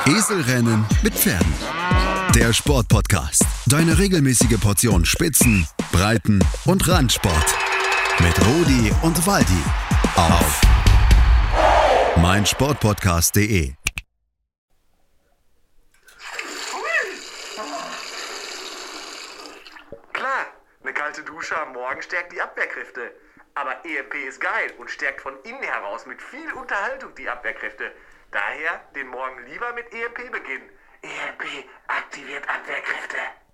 Eselrennen mit Pferden. Der Sportpodcast. Deine regelmäßige Portion Spitzen, Breiten und Randsport. Mit Rudi und Waldi. Auf meinsportpodcast.de. Klar, eine kalte Dusche am Morgen stärkt die Abwehrkräfte. Aber EMP ist geil und stärkt von innen heraus mit viel Unterhaltung die Abwehrkräfte. Daher den Morgen lieber mit EMP beginnen. EMP aktiviert Abwehrkräfte.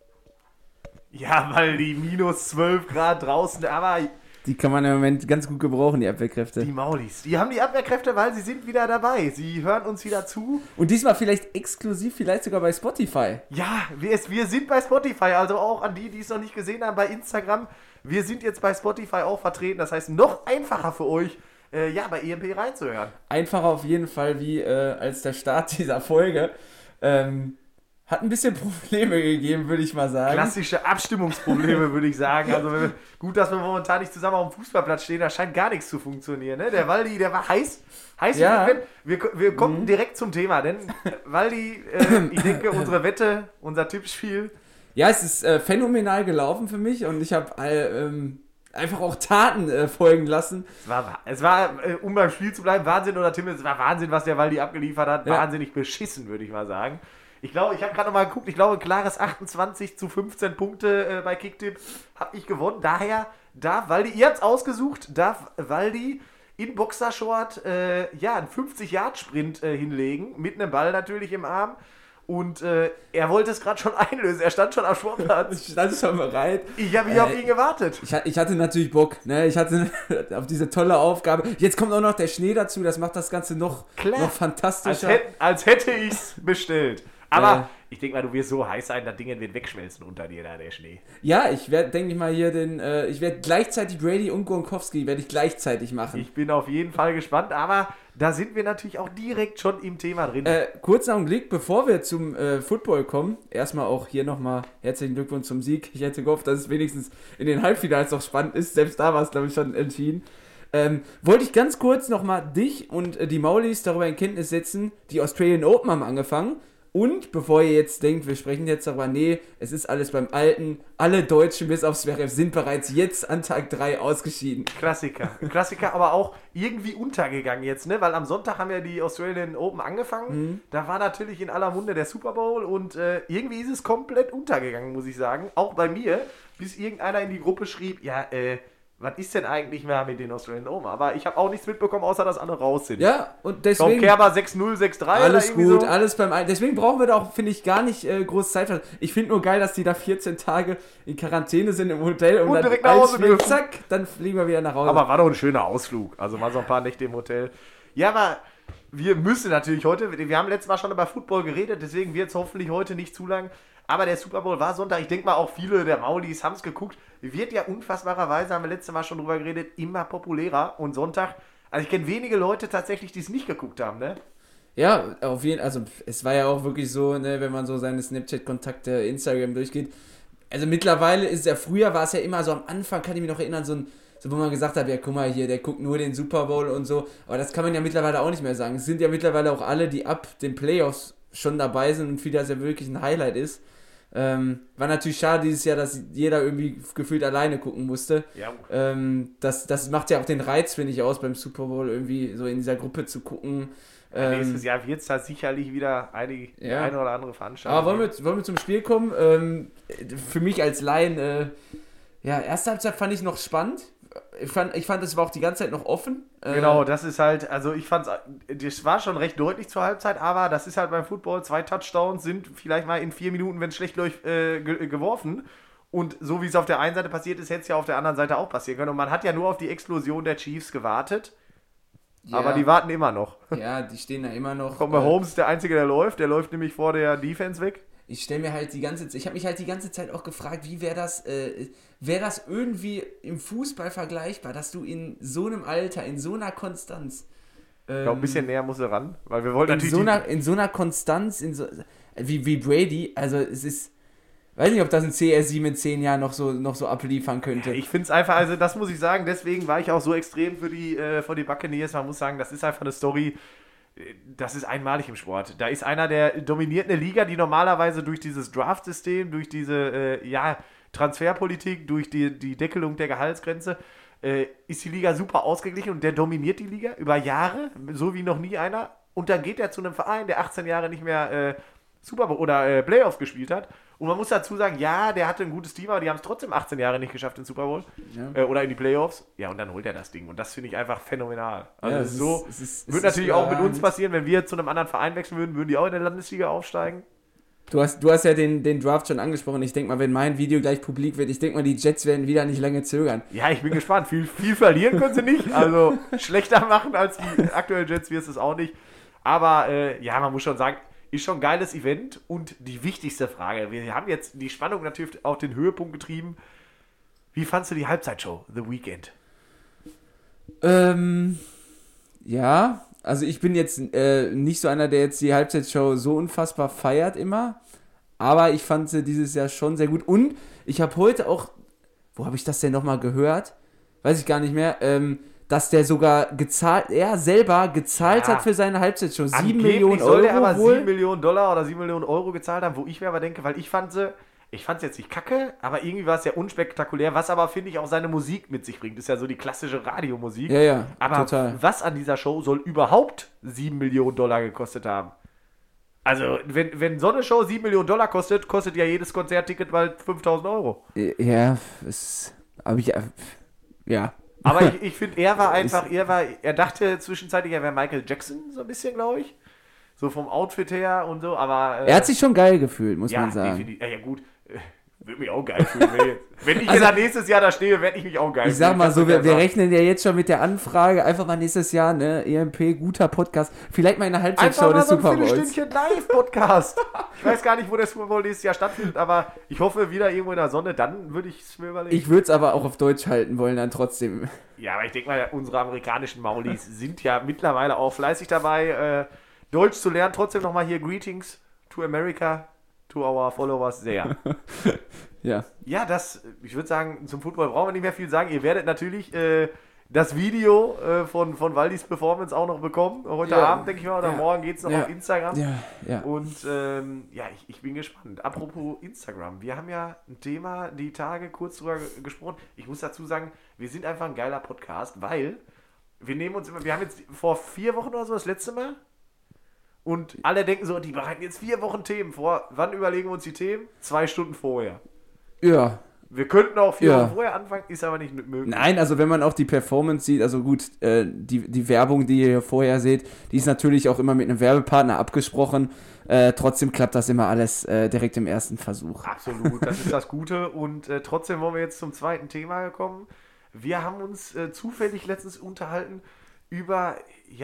Ja, weil die minus 12 Grad draußen, aber Die kann man im Moment ganz gut gebrauchen, die Abwehrkräfte. die Maulis, die haben die Abwehrkräfte, weil sie sind wieder dabei. Sie hören uns wieder zu. Und diesmal vielleicht exklusiv, vielleicht sogar bei Spotify. Ja, wir sind bei Spotify, also auch an die es noch nicht gesehen haben, bei Instagram. Wir sind jetzt bei Spotify auch vertreten, das heißt noch einfacher für euch, bei EMP reinzuhören. Einfacher auf jeden Fall wie als der Start dieser Folge. Hat ein bisschen Probleme gegeben, würde ich mal sagen. Klassische Abstimmungsprobleme, würde ich sagen. Also gut, dass wir momentan nicht zusammen auf dem Fußballplatz stehen, da scheint gar nichts zu funktionieren. Ne? Der Waldi, der war heiß. Ja. Wir kommen direkt zum Thema, denn Waldi, ich denke, unsere Wette, unser Tippspiel. Ja, es ist phänomenal gelaufen für mich und ich habe einfach auch Taten folgen lassen. Es war, um beim Spiel zu bleiben, Wahnsinn, oder Tim, es war Wahnsinn, was der Waldi abgeliefert hat. Ja. Wahnsinnig beschissen, würde ich mal sagen. Ich glaube, ich habe gerade noch mal geguckt, ich glaube, klares 28-15 Punkte bei Kicktipp habe ich gewonnen. Daher darf Waldi, ihr habt es ausgesucht, darf Waldi in Boxershort einen 50-Yard-Sprint hinlegen, mit einem Ball natürlich im Arm. Und er wollte es gerade schon einlösen, er stand schon am Sportplatz. Ich stand schon bereit. Ich habe hier auf ihn gewartet. Ich hatte natürlich Bock, ne? Ich hatte auf diese tolle Aufgabe. Jetzt kommt auch noch der Schnee dazu, das macht das Ganze noch fantastischer. Als hätte ich es bestellt. Aber ich denke mal, du wirst so heiß sein, das Ding wird wegschmelzen unter dir, da der Schnee. Ja, ich werde, denke ich mal, hier ich werde gleichzeitig Brady und Gronkowski werde ich gleichzeitig machen. Ich bin auf jeden Fall gespannt, aber da sind wir natürlich auch direkt schon im Thema drin. Kurzer Augenblick, bevor wir zum Football kommen, erstmal auch hier nochmal herzlichen Glückwunsch zum Sieg. Ich hätte gehofft, dass es wenigstens in den Halbfinals noch spannend ist. Selbst da war es, glaube ich, schon entschieden. Wollte ich ganz kurz nochmal dich und die Maulis darüber in Kenntnis setzen. Die Australian Open haben angefangen. Und bevor ihr jetzt denkt, wir sprechen jetzt darüber, nee, es ist alles beim Alten. Alle Deutschen bis auf Zverev sind bereits jetzt an Tag 3 ausgeschieden. Klassiker, aber auch irgendwie untergegangen jetzt, ne? Weil am Sonntag haben ja die Australian Open angefangen. Da war natürlich in aller Munde der Super Bowl und irgendwie ist es komplett untergegangen, muss ich sagen. Auch bei mir, bis irgendeiner in die Gruppe schrieb, was ist denn eigentlich mehr mit den Australian Open? Aber ich habe auch nichts mitbekommen, außer dass alle raus sind. Ja, und deswegen... Tom Kerber 6-0, 6-3 alles oder irgendwie gut, so. alles beim Alten. Deswegen brauchen wir da auch, finde ich, gar nicht groß Zeit. Ich finde nur geil, dass die da 14 Tage in Quarantäne sind im Hotel und dann direkt nach Hause dürfen. zack, dann fliegen wir wieder nach Hause. Aber war doch ein schöner Ausflug. Also mal so ein paar Nächte im Hotel. Ja, aber wir müssen natürlich heute, wir haben letztes Mal schon über Football geredet, deswegen wird es hoffentlich heute nicht zu lang. Aber der Super Bowl war Sonntag. Ich denke mal, auch viele der Maulis haben es geguckt. Wird ja unfassbarerweise, haben wir letztes Mal schon drüber geredet, immer populärer. Und Sonntag, also ich kenne wenige Leute tatsächlich, die es nicht geguckt haben, ne? Ja, auf jeden Fall. Also es war ja auch wirklich so, ne, wenn man so seine Snapchat-Kontakte, Instagram durchgeht. Also mittlerweile ist ja, früher war es ja immer so, am Anfang kann ich mich noch erinnern, so wo man gesagt hat, ja guck mal hier, der guckt nur den Super Bowl und so. Aber das kann man ja mittlerweile auch nicht mehr sagen. Es sind ja mittlerweile auch alle, die ab den Playoffs schon dabei sind und für das ja wirklich ein Highlight ist. War natürlich schade dieses Jahr, dass jeder irgendwie gefühlt alleine gucken musste. Ja. Das macht ja auch den Reiz, finde ich, aus, beim Super Bowl irgendwie so in dieser Gruppe zu gucken. Nächstes Jahr wird es da sicherlich wieder eine oder andere Veranstaltung. Aber wollen wir zum Spiel kommen? Für mich als Laien, erste Halbzeit fand ich noch spannend. Ich fand, es war auch die ganze Zeit noch offen. Genau, das ist halt, also ich fand es war schon recht deutlich zur Halbzeit, aber das ist halt beim Football, 2 Touchdowns sind vielleicht mal in 4 Minuten, wenn es schlecht läuft, geworfen. Und so wie es auf der einen Seite passiert ist, hätte es ja auf der anderen Seite auch passieren können. Und man hat ja nur auf die Explosion der Chiefs gewartet. Ja. Aber die warten immer noch. Ja, die stehen da immer noch. Komm, Holmes ist der Einzige, der läuft nämlich vor der Defense weg. Ich habe mich halt die ganze Zeit auch gefragt, wie wäre das irgendwie im Fußball vergleichbar, dass du in so einem Alter, in so einer Konstanz... Ich glaube, ein bisschen näher muss er ran, weil wir wollten in so einer Konstanz, wie Brady, also es ist... Weiß nicht, ob das ein CR7 in 10 Jahren noch so abliefern könnte. Ja, ich finde es einfach, also das muss ich sagen, deswegen war ich auch so extrem für die Buccaneers. Man muss sagen, das ist einfach eine Story, das ist einmalig im Sport. Da ist einer, der dominiert eine Liga, die normalerweise durch dieses Draft-System, durch diese Transferpolitik, durch die Deckelung der Gehaltsgrenze, ist die Liga super ausgeglichen und der dominiert die Liga über Jahre, so wie noch nie einer. Und dann geht er zu einem Verein, der 18 Jahre nicht mehr Super Bowl oder Playoffs gespielt hat. Und man muss dazu sagen, ja, der hatte ein gutes Team, aber die haben es trotzdem 18 Jahre nicht geschafft in Super Bowl oder in die Playoffs. Ja, und dann holt er das Ding. Und das finde ich einfach phänomenal. Also es wird natürlich auch mit uns passieren, wenn wir zu einem anderen Verein wechseln würden die auch in der Landesliga aufsteigen. Du hast ja den Draft schon angesprochen. Ich denke mal, wenn mein Video gleich publik wird, ich denke mal, die Jets werden wieder nicht lange zögern. Ja, ich bin gespannt. Viel verlieren können sie nicht. Also schlechter machen als die aktuellen Jets wirst es auch nicht. Aber man muss schon sagen, ist schon ein geiles Event. Und die wichtigste Frage, wir haben jetzt die Spannung natürlich auf den Höhepunkt getrieben. Wie fandst du die Halbzeitshow, The Weeknd? Ja, also ich bin jetzt nicht so einer, der jetzt die Halbzeitshow so unfassbar feiert immer. Aber ich fand sie dieses Jahr schon sehr gut. Und ich habe heute auch, wo habe ich das denn nochmal gehört? Weiß ich gar nicht mehr, dass der sogar er selber gezahlt hat für seine Halbzeitshow. 7 Millionen Euro. Soll der aber wohl? 7 Millionen Dollar oder 7 Millionen Euro gezahlt haben, wo ich mir aber denke, weil ich fand es jetzt nicht kacke, aber irgendwie war es ja unspektakulär, was aber, finde ich, auch seine Musik mit sich bringt. Das ist ja so die klassische Radiomusik. Ja, aber total. Was an dieser Show soll überhaupt 7 Millionen Dollar gekostet haben? Also, wenn so eine Show 7 Millionen Dollar kostet ja jedes Konzertticket bald 5.000 Euro. Ja, Aber ich finde, er dachte zwischenzeitlich, er wäre Michael Jackson, so ein bisschen, glaube ich. So vom Outfit her und so, aber... er hat sich schon geil gefühlt, muss man sagen. Definitiv. Ja, gut. Würde mich auch geil fühlen. Wenn ich nächstes Jahr da stehe, werde ich mich auch geil fühlen. Ich sag mal so, wir rechnen ja jetzt schon mit der Anfrage, einfach mal nächstes Jahr, ne, EMP, guter Podcast, vielleicht mal in der Halbzeitshow des Super Bowls. Einfach mal so ein Stündchen Live-Podcast. Ich weiß gar nicht, wo der Super Bowl nächstes Jahr stattfindet, aber ich hoffe wieder irgendwo in der Sonne, dann würde ich es mir überlegen. Ich würde es aber auch auf Deutsch halten wollen, dann trotzdem. Ja, aber ich denke mal, unsere amerikanischen Maulis sind ja mittlerweile auch fleißig dabei, Deutsch zu lernen. Trotzdem nochmal hier Greetings to America, to our followers, sehr. Ja. Ja, ich würde sagen, zum Football brauchen wir nicht mehr viel sagen. Ihr werdet natürlich das Video von Waldis Performance auch noch bekommen. Heute Abend, denke ich mal, oder morgen geht es noch auf Instagram. Ja. Und ich bin gespannt. Apropos Instagram, wir haben ja ein Thema die Tage kurz drüber gesprochen. Ich muss dazu sagen, wir sind einfach ein geiler Podcast, weil wir haben jetzt vor 4 Wochen oder so das letzte Mal. Und alle denken so, die bereiten jetzt 4 Wochen Themen vor. Wann überlegen wir uns die Themen? 2 Stunden vorher. Ja. Wir könnten auch 4 Wochen vorher anfangen, ist aber nicht möglich. Nein, also wenn man auch die Performance sieht, also gut, die Werbung, die ihr hier vorher seht, die ist natürlich auch immer mit einem Werbepartner abgesprochen. Trotzdem klappt das immer alles direkt im ersten Versuch. Absolut, das ist das Gute. Und trotzdem wollen wir jetzt zum zweiten Thema kommen. Wir haben uns zufällig letztens unterhalten über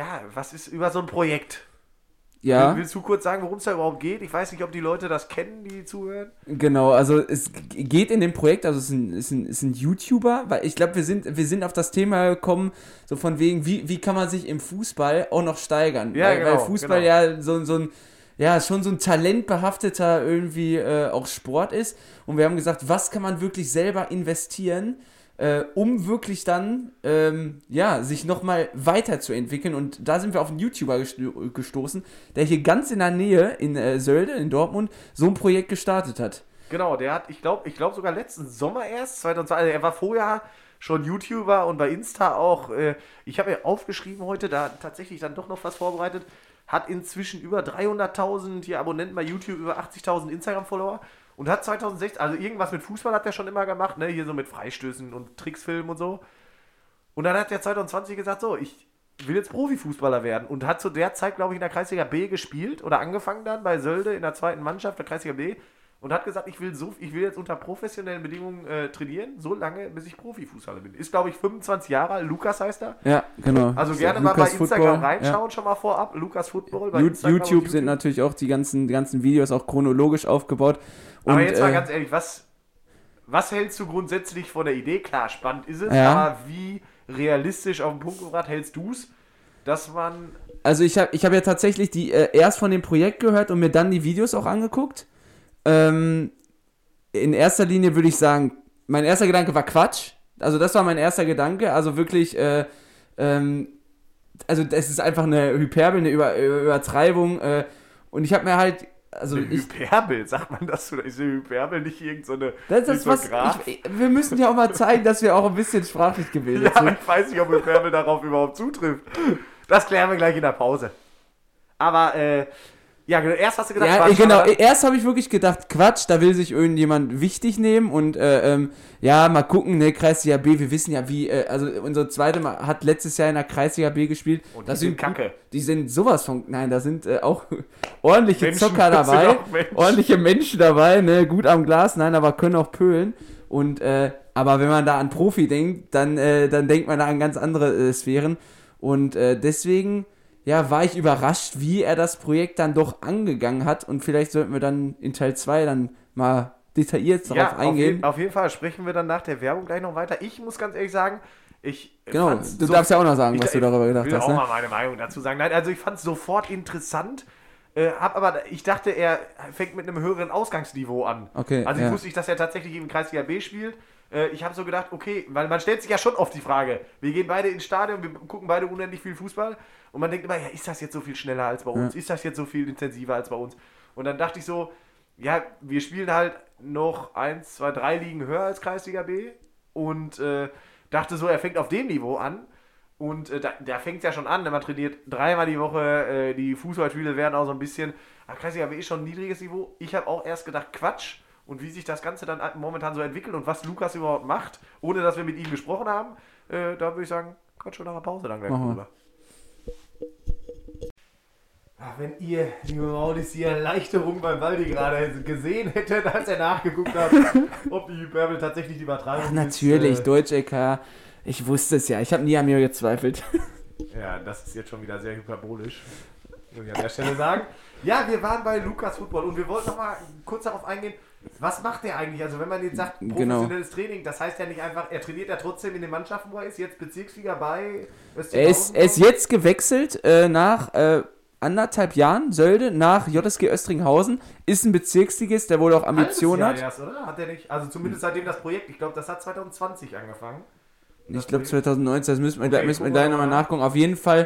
so ein Projekt. Ja. Willst du kurz sagen, worum es da überhaupt geht? Ich weiß nicht, ob die Leute das kennen, die zuhören. Genau, also es geht in dem Projekt, also es ist ein YouTuber, weil ich glaube, wir sind auf das Thema gekommen, so von wegen, wie kann man sich im Fußball auch noch steigern? Ja, weil Fußball ja so ein schon so ein talentbehafteter irgendwie auch Sport ist. Und wir haben gesagt, was kann man wirklich selber investieren, um wirklich dann sich nochmal weiterzuentwickeln. Und da sind wir auf einen YouTuber gestoßen, der hier ganz in der Nähe in Sölde, in Dortmund, so ein Projekt gestartet hat. Genau, der hat, ich glaube sogar letzten Sommer erst, 2020, also er war vorher schon YouTuber und bei Insta auch, ich habe ja aufgeschrieben heute, da tatsächlich dann doch noch was vorbereitet, hat inzwischen über 300.000 hier Abonnenten bei YouTube, über 80.000 Instagram-Follower. Und hat 2016, also irgendwas mit Fußball hat er schon immer gemacht, ne? Hier so mit Freistößen und Tricksfilmen und so. Und dann hat er 2020 gesagt, so, ich will jetzt Profifußballer werden. Und hat zu der Zeit, glaube ich, in der Kreisliga B gespielt oder angefangen dann bei Sölde in der 2. Mannschaft der Kreisliga B. Und hat gesagt, ich will jetzt unter professionellen Bedingungen trainieren, so lange, bis ich Profifußballer bin. Ist, glaube ich, 25 Jahre alt. Lukas heißt er. Ja, genau. Also gerne mal bei Instagram reinschauen, schon mal vorab. Lukas Football bei Instagram. YouTube sind natürlich auch die ganzen Videos auch chronologisch aufgebaut. Aber und, jetzt mal ganz ehrlich, was hältst du grundsätzlich von der Idee? Klar, spannend ist es, aber wie realistisch auf den Punkt gebracht hältst du es, dass man... Also ich hab ja tatsächlich erst von dem Projekt gehört und mir dann die Videos auch angeguckt. In erster Linie würde ich sagen, mein erster Gedanke war Quatsch. Also das war mein erster Gedanke. Also wirklich, also das ist einfach eine Hyperbel, eine Übertreibung. Und ich habe mir halt, also Hyperbel, sagt man das? Oder ist eine Hyperbel nicht irgend so eine das ist was, wir müssen ja auch mal zeigen, dass wir auch ein bisschen sprachlich gebildet sind. Ich weiß nicht, ob Hyperbel darauf überhaupt zutrifft. Das klären wir gleich in der Pause. Aber, erst hast du gedacht, ja, Quatsch, genau, erst habe ich wirklich gedacht, Quatsch, da will sich irgendjemand wichtig nehmen und mal gucken, ne, Kreisliga B, wir wissen ja wie, also unsere zweite hat letztes Jahr in der Kreisliga B gespielt. Und die sind kacke. Die sind sowas von, nein, da sind auch ordentliche Menschen, Zocker dabei, ordentliche Menschen dabei, ne, gut am Glas, nein, aber können auch pölen und, aber wenn man da an Profi denkt, dann denkt man da an ganz andere Sphären und deswegen... Ja, war ich überrascht, wie er das Projekt dann doch angegangen hat und vielleicht sollten wir dann in Teil 2 dann mal detailliert darauf eingehen. Auf jeden Fall sprechen wir dann nach der Werbung gleich noch weiter. Ich muss ganz ehrlich sagen, du darfst ja auch noch sagen, was du darüber gedacht hast. Ich will auch mal meine Meinung dazu sagen. Nein, also ich fand es sofort interessant, ich dachte, er fängt mit einem höheren Ausgangsniveau an. Okay, also ich wusste nicht, dass er tatsächlich im Kreisliga B spielt. Ich habe so gedacht, okay, weil man stellt sich ja schon oft die Frage, wir gehen beide ins Stadion, wir gucken beide unendlich viel Fußball und man denkt immer, ja, ist das jetzt so viel schneller als bei uns? Ist das jetzt so viel intensiver als bei uns? Und dann dachte ich so, ja, wir spielen halt noch 1, 2, 3 Ligen höher als Kreisliga B und dachte so, er fängt auf dem Niveau an und da fängt es ja schon an, man trainiert 3-mal die Woche, die Fußballspiele werden auch so ein bisschen, Kreisliga B ist schon ein niedriges Niveau. Ich habe auch erst gedacht, Quatsch. Und wie sich das Ganze dann momentan so entwickelt und was Lukas überhaupt macht, ohne dass wir mit ihm gesprochen haben, da würde ich sagen, Gott, schon nach einer Pause dann gleich drüber. Wenn ihr, liebe Maudis, die Erleichterung beim Waldi gerade gesehen hättet, als er nachgeguckt hat, ob die Hyperbel tatsächlich die Übertreibung ist. Natürlich, Deutsch-LK, ich wusste es ja, ich habe nie an mir gezweifelt. Ja, das ist jetzt schon wieder sehr hyperbolisch, muss ich an der Stelle sagen. Ja, wir waren bei Lukas Football und wir wollten noch mal kurz darauf eingehen, was macht der eigentlich? Also wenn man jetzt sagt, professionelles Training, das heißt ja nicht einfach, er trainiert ja trotzdem in den Mannschaften, wo er ist, jetzt Bezirksliga bei Österreich. Er ist jetzt gewechselt nach 1,5 Jahren, Sölde, nach JSG Östringhausen, ist ein Bezirksligist, der wohl auch Ambitionen hat. Erst, oder? Hat er nicht? Also zumindest seitdem das Projekt, ich glaube, das hat 2020 angefangen. Ich glaube 2019, das müssen wir gleich nochmal nachgucken. Auf jeden Fall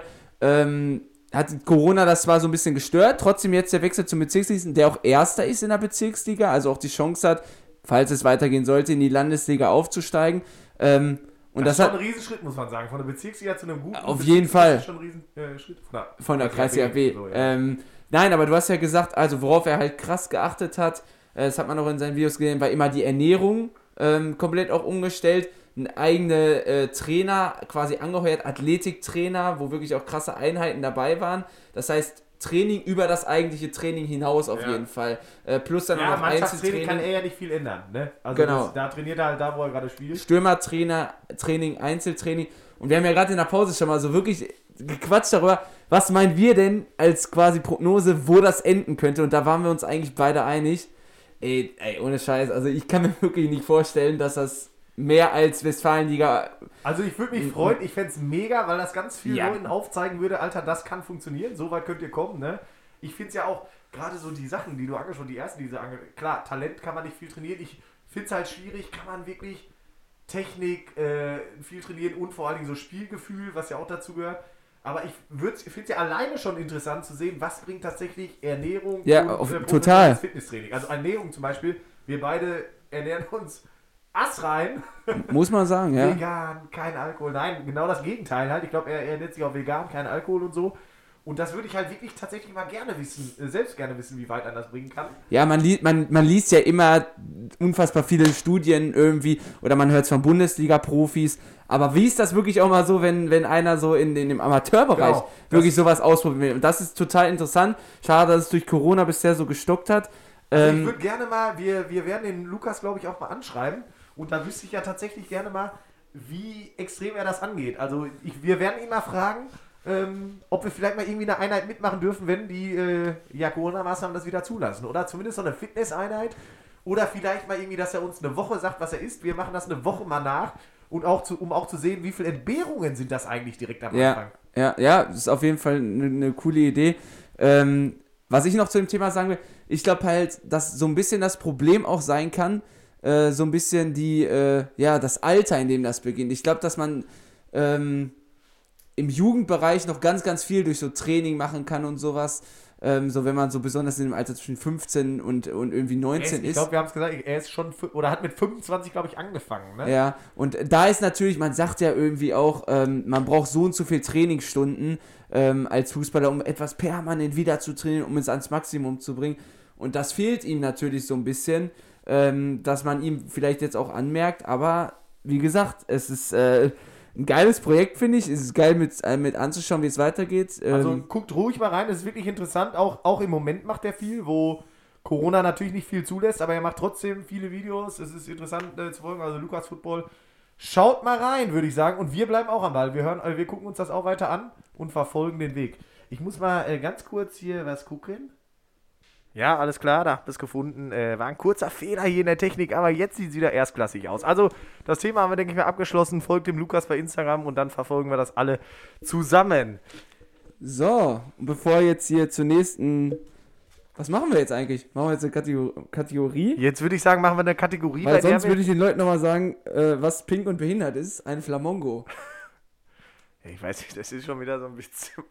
hat Corona das zwar so ein bisschen gestört, trotzdem jetzt der Wechsel zum Bezirksligisten, der auch Erster ist in der Bezirksliga, also auch die Chance hat, falls es weitergehen sollte, in die Landesliga aufzusteigen. Und das ist schon ein Riesenschritt, muss man sagen, von der Bezirksliga zu einem guten auf jeden Fall. Das ist schon ein Riesenschritt. Von der Kreisliga B. So, ja. Nein, aber du hast ja gesagt, also worauf er halt krass geachtet hat, das hat man auch in seinen Videos gesehen, war immer die Ernährung komplett auch umgestellt. Ein eigener Trainer, quasi angeheuert, Athletiktrainer, wo wirklich auch krasse Einheiten dabei waren. Das heißt, Training über das eigentliche Training hinaus auf jeden Fall. Plus dann auch noch Einzeltraining. Kann er ja nicht viel ändern. Ne? Also genau. Da trainiert er halt da, wo er gerade spielt. Stürmertrainer, Training, Einzeltraining. Und wir haben ja gerade in der Pause schon mal so wirklich gequatscht darüber, was meinen wir denn als quasi Prognose, wo das enden könnte. Und da waren wir uns eigentlich beide einig. Ey, ohne Scheiß. Also ich kann mir wirklich nicht vorstellen, dass das mehr als Westfalenliga. Also ich würde mich freuen, ich fände es mega, weil das ganz viel Leuten aufzeigen würde, Alter, das kann funktionieren, so weit könnt ihr kommen, ne? Ich finde es ja auch, gerade so die Sachen, die du angesprochen, die ersten, klar, Talent kann man nicht viel trainieren, ich finde es halt schwierig, kann man wirklich Technik viel trainieren und vor allen Dingen so Spielgefühl, was ja auch dazu gehört. Aber ich finde es ja alleine schon interessant zu sehen, was bringt tatsächlich Ernährung und total Fitnesstraining. Also Ernährung zum Beispiel, wir beide ernähren uns rein. Muss man sagen, ja. Vegan, kein Alkohol. Nein, genau das Gegenteil halt. Ich glaube, er ernährt sich auch vegan, kein Alkohol und so. Und das würde ich halt wirklich tatsächlich mal selbst gerne wissen, wie weit man das bringen kann. Ja, man liest ja immer unfassbar viele Studien irgendwie oder man hört es von Bundesliga-Profis. Aber wie ist das wirklich auch mal so, wenn einer so in dem Amateurbereich wirklich sowas ausprobiert? Und das ist total interessant. Schade, dass es durch Corona bisher so gestockt hat. Also ich würde gerne mal, wir werden den Lukas, glaube ich, auch mal anschreiben. Und da wüsste ich ja tatsächlich gerne mal, wie extrem er das angeht. Also wir werden ihn mal fragen, ob wir vielleicht mal irgendwie eine Einheit mitmachen dürfen, wenn die Corona-Maßnahmen das wieder zulassen. Oder zumindest so eine Fitnesseinheit. Oder vielleicht mal irgendwie, dass er uns eine Woche sagt, was er isst. Wir machen das eine Woche mal nach. Und um auch zu sehen, wie viele Entbehrungen sind das eigentlich direkt am Anfang. Ja, das ist auf jeden Fall eine coole Idee. Was ich noch zu dem Thema sagen will, ich glaube halt, dass so ein bisschen das Problem auch sein kann, so ein bisschen das Alter, in dem das beginnt. Ich glaube, dass man im Jugendbereich noch ganz, ganz viel durch so Training machen kann und sowas. So wenn man so besonders in dem Alter zwischen 15 und irgendwie 19 ist. Ich glaube, wir haben es gesagt, er ist schon, oder hat mit 25, glaube ich, angefangen. Ne? Ja, und da ist natürlich, man sagt ja irgendwie auch, man braucht so und so viel Trainingsstunden als Fußballer, um etwas permanent wieder zu trainieren, um es ans Maximum zu bringen. Und das fehlt ihm natürlich so ein bisschen, dass man ihm vielleicht jetzt auch anmerkt, aber wie gesagt, es ist ein geiles Projekt, finde ich. Es ist geil mit anzuschauen, wie es weitergeht. Also guckt ruhig mal rein, es ist wirklich interessant. Auch im Moment macht er viel, wo Corona natürlich nicht viel zulässt, aber er macht trotzdem viele Videos. Es ist interessant zu folgen, also Lukas Football. Schaut mal rein, würde ich sagen. Und wir bleiben auch am Ball. Wir gucken uns das auch weiter an und verfolgen den Weg. Ich muss mal ganz kurz hier was gucken. Ja, alles klar, da habt ihr es gefunden. War ein kurzer Fehler hier in der Technik, aber jetzt sieht es wieder erstklassig aus. Also, das Thema haben wir, denke ich mal, abgeschlossen. Folgt dem Lukas bei Instagram und dann verfolgen wir das alle zusammen. So, bevor jetzt hier zur nächsten... Was machen wir jetzt eigentlich? Machen wir jetzt eine Kategorie? Jetzt würde ich sagen, machen wir eine Kategorie. Weil sonst würde ich den Leuten nochmal sagen, was pink und behindert ist. Ein Flamongo. Ich weiß nicht, das ist schon wieder so ein bisschen...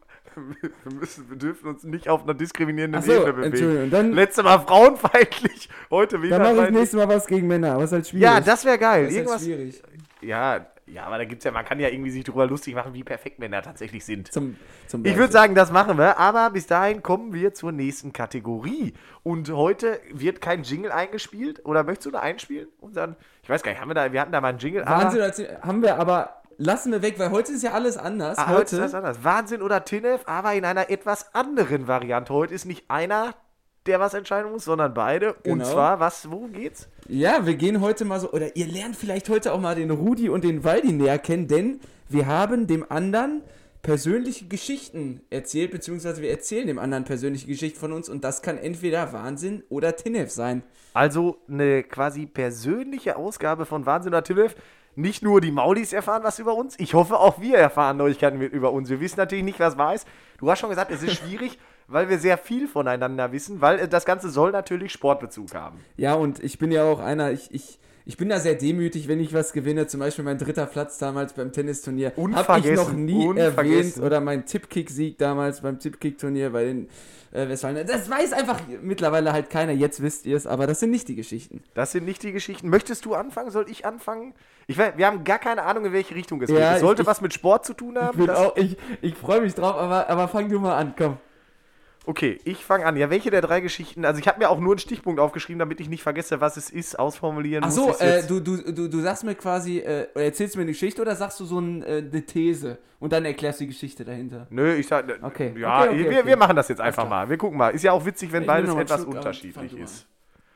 Wir dürfen uns nicht auf einer diskriminierenden Ebene bewegen. Entschuldigung. Dann, letztes Mal frauenfeindlich, heute wieder. Dann mache ich nächstes Mal was gegen Männer, was halt schwierig. Ja, das wäre geil. Das ist halt schwierig. Ja, aber da gibt's ja, man kann ja irgendwie sich drüber lustig machen, wie perfekt Männer tatsächlich sind. Zum ich würde sagen, das machen wir, aber bis dahin kommen wir zur nächsten Kategorie. Und heute wird kein Jingle eingespielt. Oder möchtest du da einspielen? Ich weiß gar nicht, wir hatten da mal einen Jingle. Wahnsinn, haben wir, aber lassen wir weg, weil heute ist ja alles anders. Heute ist alles anders. Wahnsinn oder Tinef, aber in einer etwas anderen Variante. Heute ist nicht einer, der was entscheiden muss, sondern beide. Genau. Und zwar, worum geht's? Ja, wir gehen heute mal so, oder ihr lernt vielleicht heute auch mal den Rudi und den Waldi näher kennen, denn wir haben dem anderen persönliche Geschichten erzählt, beziehungsweise wir erzählen dem anderen persönliche Geschichten von uns und das kann entweder Wahnsinn oder Tinef sein. Also eine quasi persönliche Ausgabe von Wahnsinn oder Tinef. Nicht nur die Maulis erfahren was über uns, ich hoffe auch wir erfahren Neuigkeiten über uns. Wir wissen natürlich nicht, was wahr ist. Du hast schon gesagt, es ist schwierig, weil wir sehr viel voneinander wissen, weil das Ganze soll natürlich Sportbezug haben. Ja, und ich bin ja auch einer, ich bin da sehr demütig, wenn ich was gewinne, zum Beispiel mein 3. Platz damals beim Tennisturnier. Habe ich noch nie erwähnt. Oder mein Tippkick-Sieg damals beim Tippkick-Turnier bei den Westfalen. Das weiß einfach mittlerweile halt keiner, jetzt wisst ihr es, aber das sind nicht die Geschichten. Das sind nicht die Geschichten. Möchtest du anfangen? Soll ich anfangen? Wir haben gar keine Ahnung, in welche Richtung es geht. Es sollte was mit Sport zu tun haben. Ich freue mich drauf, aber fang du mal an, komm. Okay, ich fange an. Ja, welche der 3 Geschichten? Also ich habe mir auch nur einen Stichpunkt aufgeschrieben, damit ich nicht vergesse, was es ist, ausformulieren muss. Ach so, du sagst mir quasi, oder erzählst mir eine Geschichte oder sagst du so eine These und dann erklärst du die Geschichte dahinter? Nö, ich sag, okay. Ja, okay. Wir machen das jetzt einfach mal. Wir gucken mal. Ist ja auch witzig, wenn beides etwas unterschiedlich ist.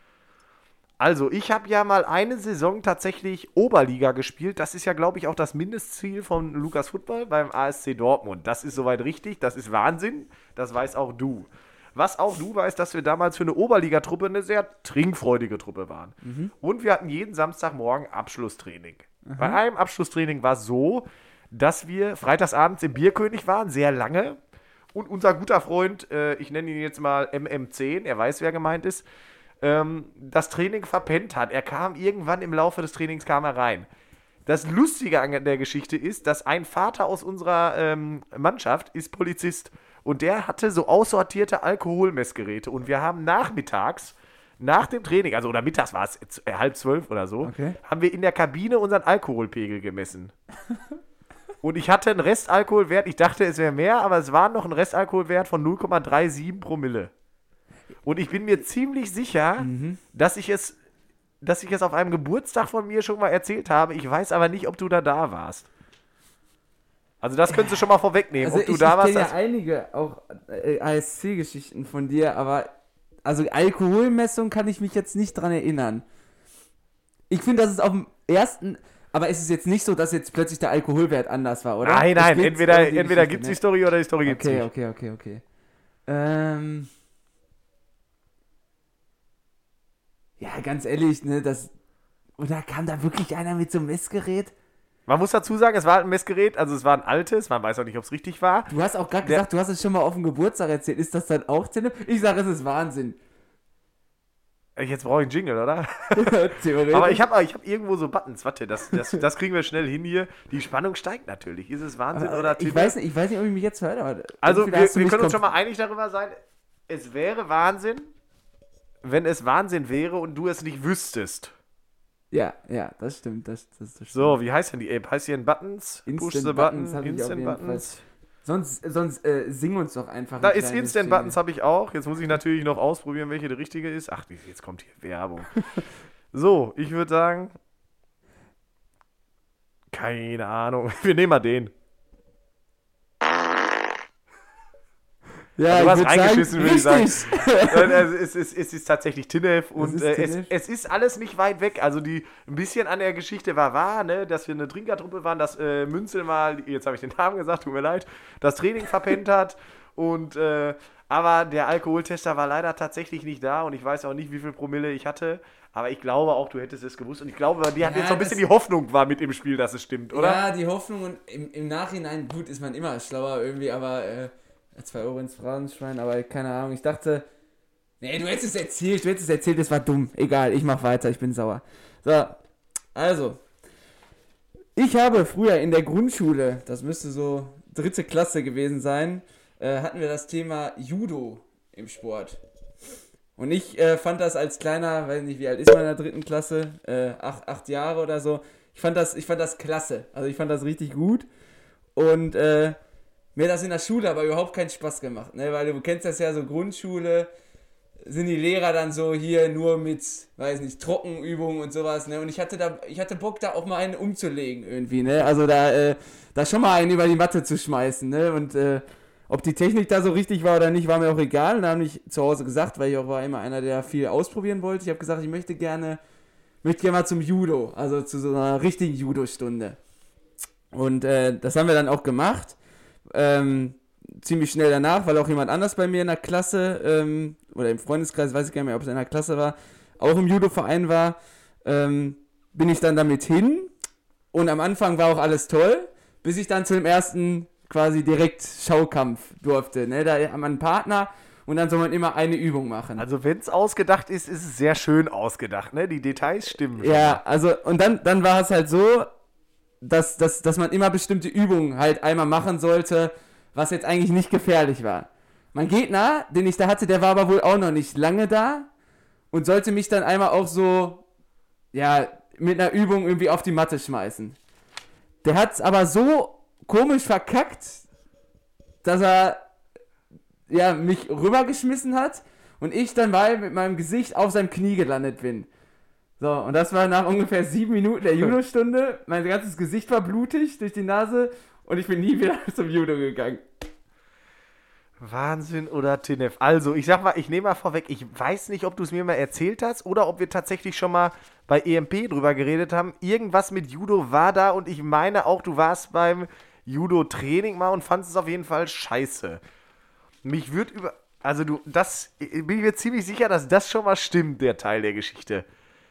Also, ich habe ja mal eine Saison tatsächlich Oberliga gespielt. Das ist ja, glaube ich, auch das Mindestziel von Lukas Football beim ASC Dortmund. Das ist soweit richtig. Das ist Wahnsinn. Das weiß auch du. Was auch du weißt, dass wir damals für eine Oberligatruppe eine sehr trinkfreudige Truppe waren. Mhm. Und wir hatten jeden Samstagmorgen Abschlusstraining. Mhm. Bei einem Abschlusstraining war es so, dass wir freitagsabends im Bierkönig waren, sehr lange. Und unser guter Freund, ich nenne ihn jetzt mal MM10, er weiß, wer gemeint ist, das Training verpennt hat. Er kam irgendwann im Laufe des Trainings rein. Das Lustige an der Geschichte ist, dass ein Vater aus unserer Mannschaft ist Polizist und der hatte so aussortierte Alkoholmessgeräte und wir haben nachmittags, nach dem Training, also oder mittags war es 11:30 oder so, haben wir in der Kabine unseren Alkoholpegel gemessen. Und ich hatte einen Restalkoholwert, ich dachte es wäre mehr, aber es war noch ein Restalkoholwert von 0,37 Promille. Und ich bin mir ziemlich sicher, dass ich es auf einem Geburtstag von mir schon mal erzählt habe. Ich weiß aber nicht, ob du da warst. Also das könntest du schon mal vorwegnehmen, also ob du da warst. Ich kenne ja einige auch ASC-Geschichten von dir, aber also Alkoholmessung kann ich mich jetzt nicht dran erinnern. Ich finde, dass es auf dem ersten... Aber ist es jetzt nicht so, dass jetzt plötzlich der Alkoholwert anders war, oder? Nein, entweder gibt es die Story oder die Story gibt es nicht. Okay. Ja, ganz ehrlich, ne, oder kam da wirklich einer mit so einem Messgerät? Man muss dazu sagen, es war halt ein Messgerät, also es war ein altes, man weiß auch nicht, ob es richtig war. Du hast auch gerade gesagt, du hast es schon mal auf dem Geburtstag erzählt. Ist das dann auch Tinef? Ich sage, es ist Wahnsinn. Jetzt brauche ich einen Jingle, oder? Theoretisch. Aber ich hab irgendwo so Buttons. Warte, das kriegen wir schnell hin hier. Die Spannung steigt natürlich. Ist es Wahnsinn oder ich weiß nicht, ob ich mich jetzt höre. Aber also entweder hast du wir mich können uns schon mal einig darüber sein, es wäre Wahnsinn, wenn es Wahnsinn wäre und du es nicht wüsstest. Ja, das stimmt. Das stimmt. So, wie heißt denn die App? Heißt hier in Buttons? Instant Push the Buttons Button, hab ich auf Instant jeden Buttons. Sonst sing uns doch einfach. Da ein ist kleines Instant Jingle. Buttons, habe ich auch. Jetzt muss ich natürlich noch ausprobieren, welche die richtige ist. Ach, jetzt kommt hier Werbung. So, ich würde sagen, keine Ahnung. Wir nehmen mal den. Ja, du hast reingeschissen, würde ich sagen. Richtig. Es ist tatsächlich TINF und es ist alles nicht weit weg. Also ein bisschen an der Geschichte war wahr, ne, dass wir eine Trinkertruppe waren, dass Münzel mal, jetzt habe ich den Namen gesagt, tut mir leid, das Training verpennt hat und aber der Alkoholtester war leider tatsächlich nicht da und ich weiß auch nicht, wie viel Promille ich hatte. Aber ich glaube auch, du hättest es gewusst. Und ich glaube, die hat jetzt so ein bisschen die Hoffnung war mit im Spiel, dass es stimmt, oder? Ja, die Hoffnung und im Nachhinein, gut, ist man immer schlauer irgendwie, aber 2 Euro ins Phrasenschwein, aber keine Ahnung, ich dachte, nee, du hättest es erzählt, das war dumm. Egal, ich mach weiter, ich bin sauer. So, also, ich habe früher in der Grundschule, das müsste so 3. Klasse gewesen sein, hatten wir das Thema Judo im Sport. Und ich fand das als kleiner, weiß nicht, wie alt ist man in der 3. Klasse, 8 Jahre oder so, ich fand das klasse, also ich fand das richtig gut und mir hat das in der Schule aber überhaupt keinen Spaß gemacht, ne? Weil du kennst das ja, so Grundschule, sind die Lehrer dann so hier nur mit, weiß nicht, Trockenübungen und sowas, ne? Und ich hatte Bock, da auch mal einen umzulegen irgendwie, ne? Also da schon mal einen über die Matte zu schmeißen, ne? Und ob die Technik da so richtig war oder nicht, war mir auch egal. Und da habe ich zu Hause gesagt, weil ich auch war immer einer, der viel ausprobieren wollte. Ich habe gesagt, ich möchte gerne mal zum Judo, also zu so einer richtigen Judo-Stunde. Und das haben wir dann auch gemacht. Ziemlich schnell danach, weil auch jemand anders bei mir in der Klasse oder im Freundeskreis, weiß ich gar nicht mehr, ob es in der Klasse war, auch im Judo-Verein war, bin ich dann damit hin und am Anfang war auch alles toll, bis ich dann zu dem ersten quasi direkt Schaukampf durfte. Ne? Da hat man einen Partner und dann soll man immer eine Übung machen. Also wenn es ausgedacht ist, ist es sehr schön ausgedacht, ne? Die Details stimmen. Ja, also und dann war es halt so, dass man immer bestimmte Übungen halt einmal machen sollte, was jetzt eigentlich nicht gefährlich war. Mein Gegner, den ich da hatte, der war aber wohl auch noch nicht lange da und sollte mich dann einmal auch so, ja, mit einer Übung irgendwie auf die Matte schmeißen. Der hat es aber so komisch verkackt, dass er ja, mich rübergeschmissen hat und ich dann mal mit meinem Gesicht auf seinem Knie gelandet bin. So, und das war nach ungefähr 7 Minuten der Judo-Stunde. Mein ganzes Gesicht war blutig durch die Nase und ich bin nie wieder zum Judo gegangen. Wahnsinn oder TINF. Also, ich sag mal, ich nehme mal vorweg, ich weiß nicht, ob du es mir mal erzählt hast oder ob wir tatsächlich schon mal bei EMP drüber geredet haben. Irgendwas mit Judo war da und ich meine auch, du warst beim Judo-Training mal und fandest es auf jeden Fall scheiße. Mich würde bin ich mir ziemlich sicher, dass das schon mal stimmt, der Teil der Geschichte.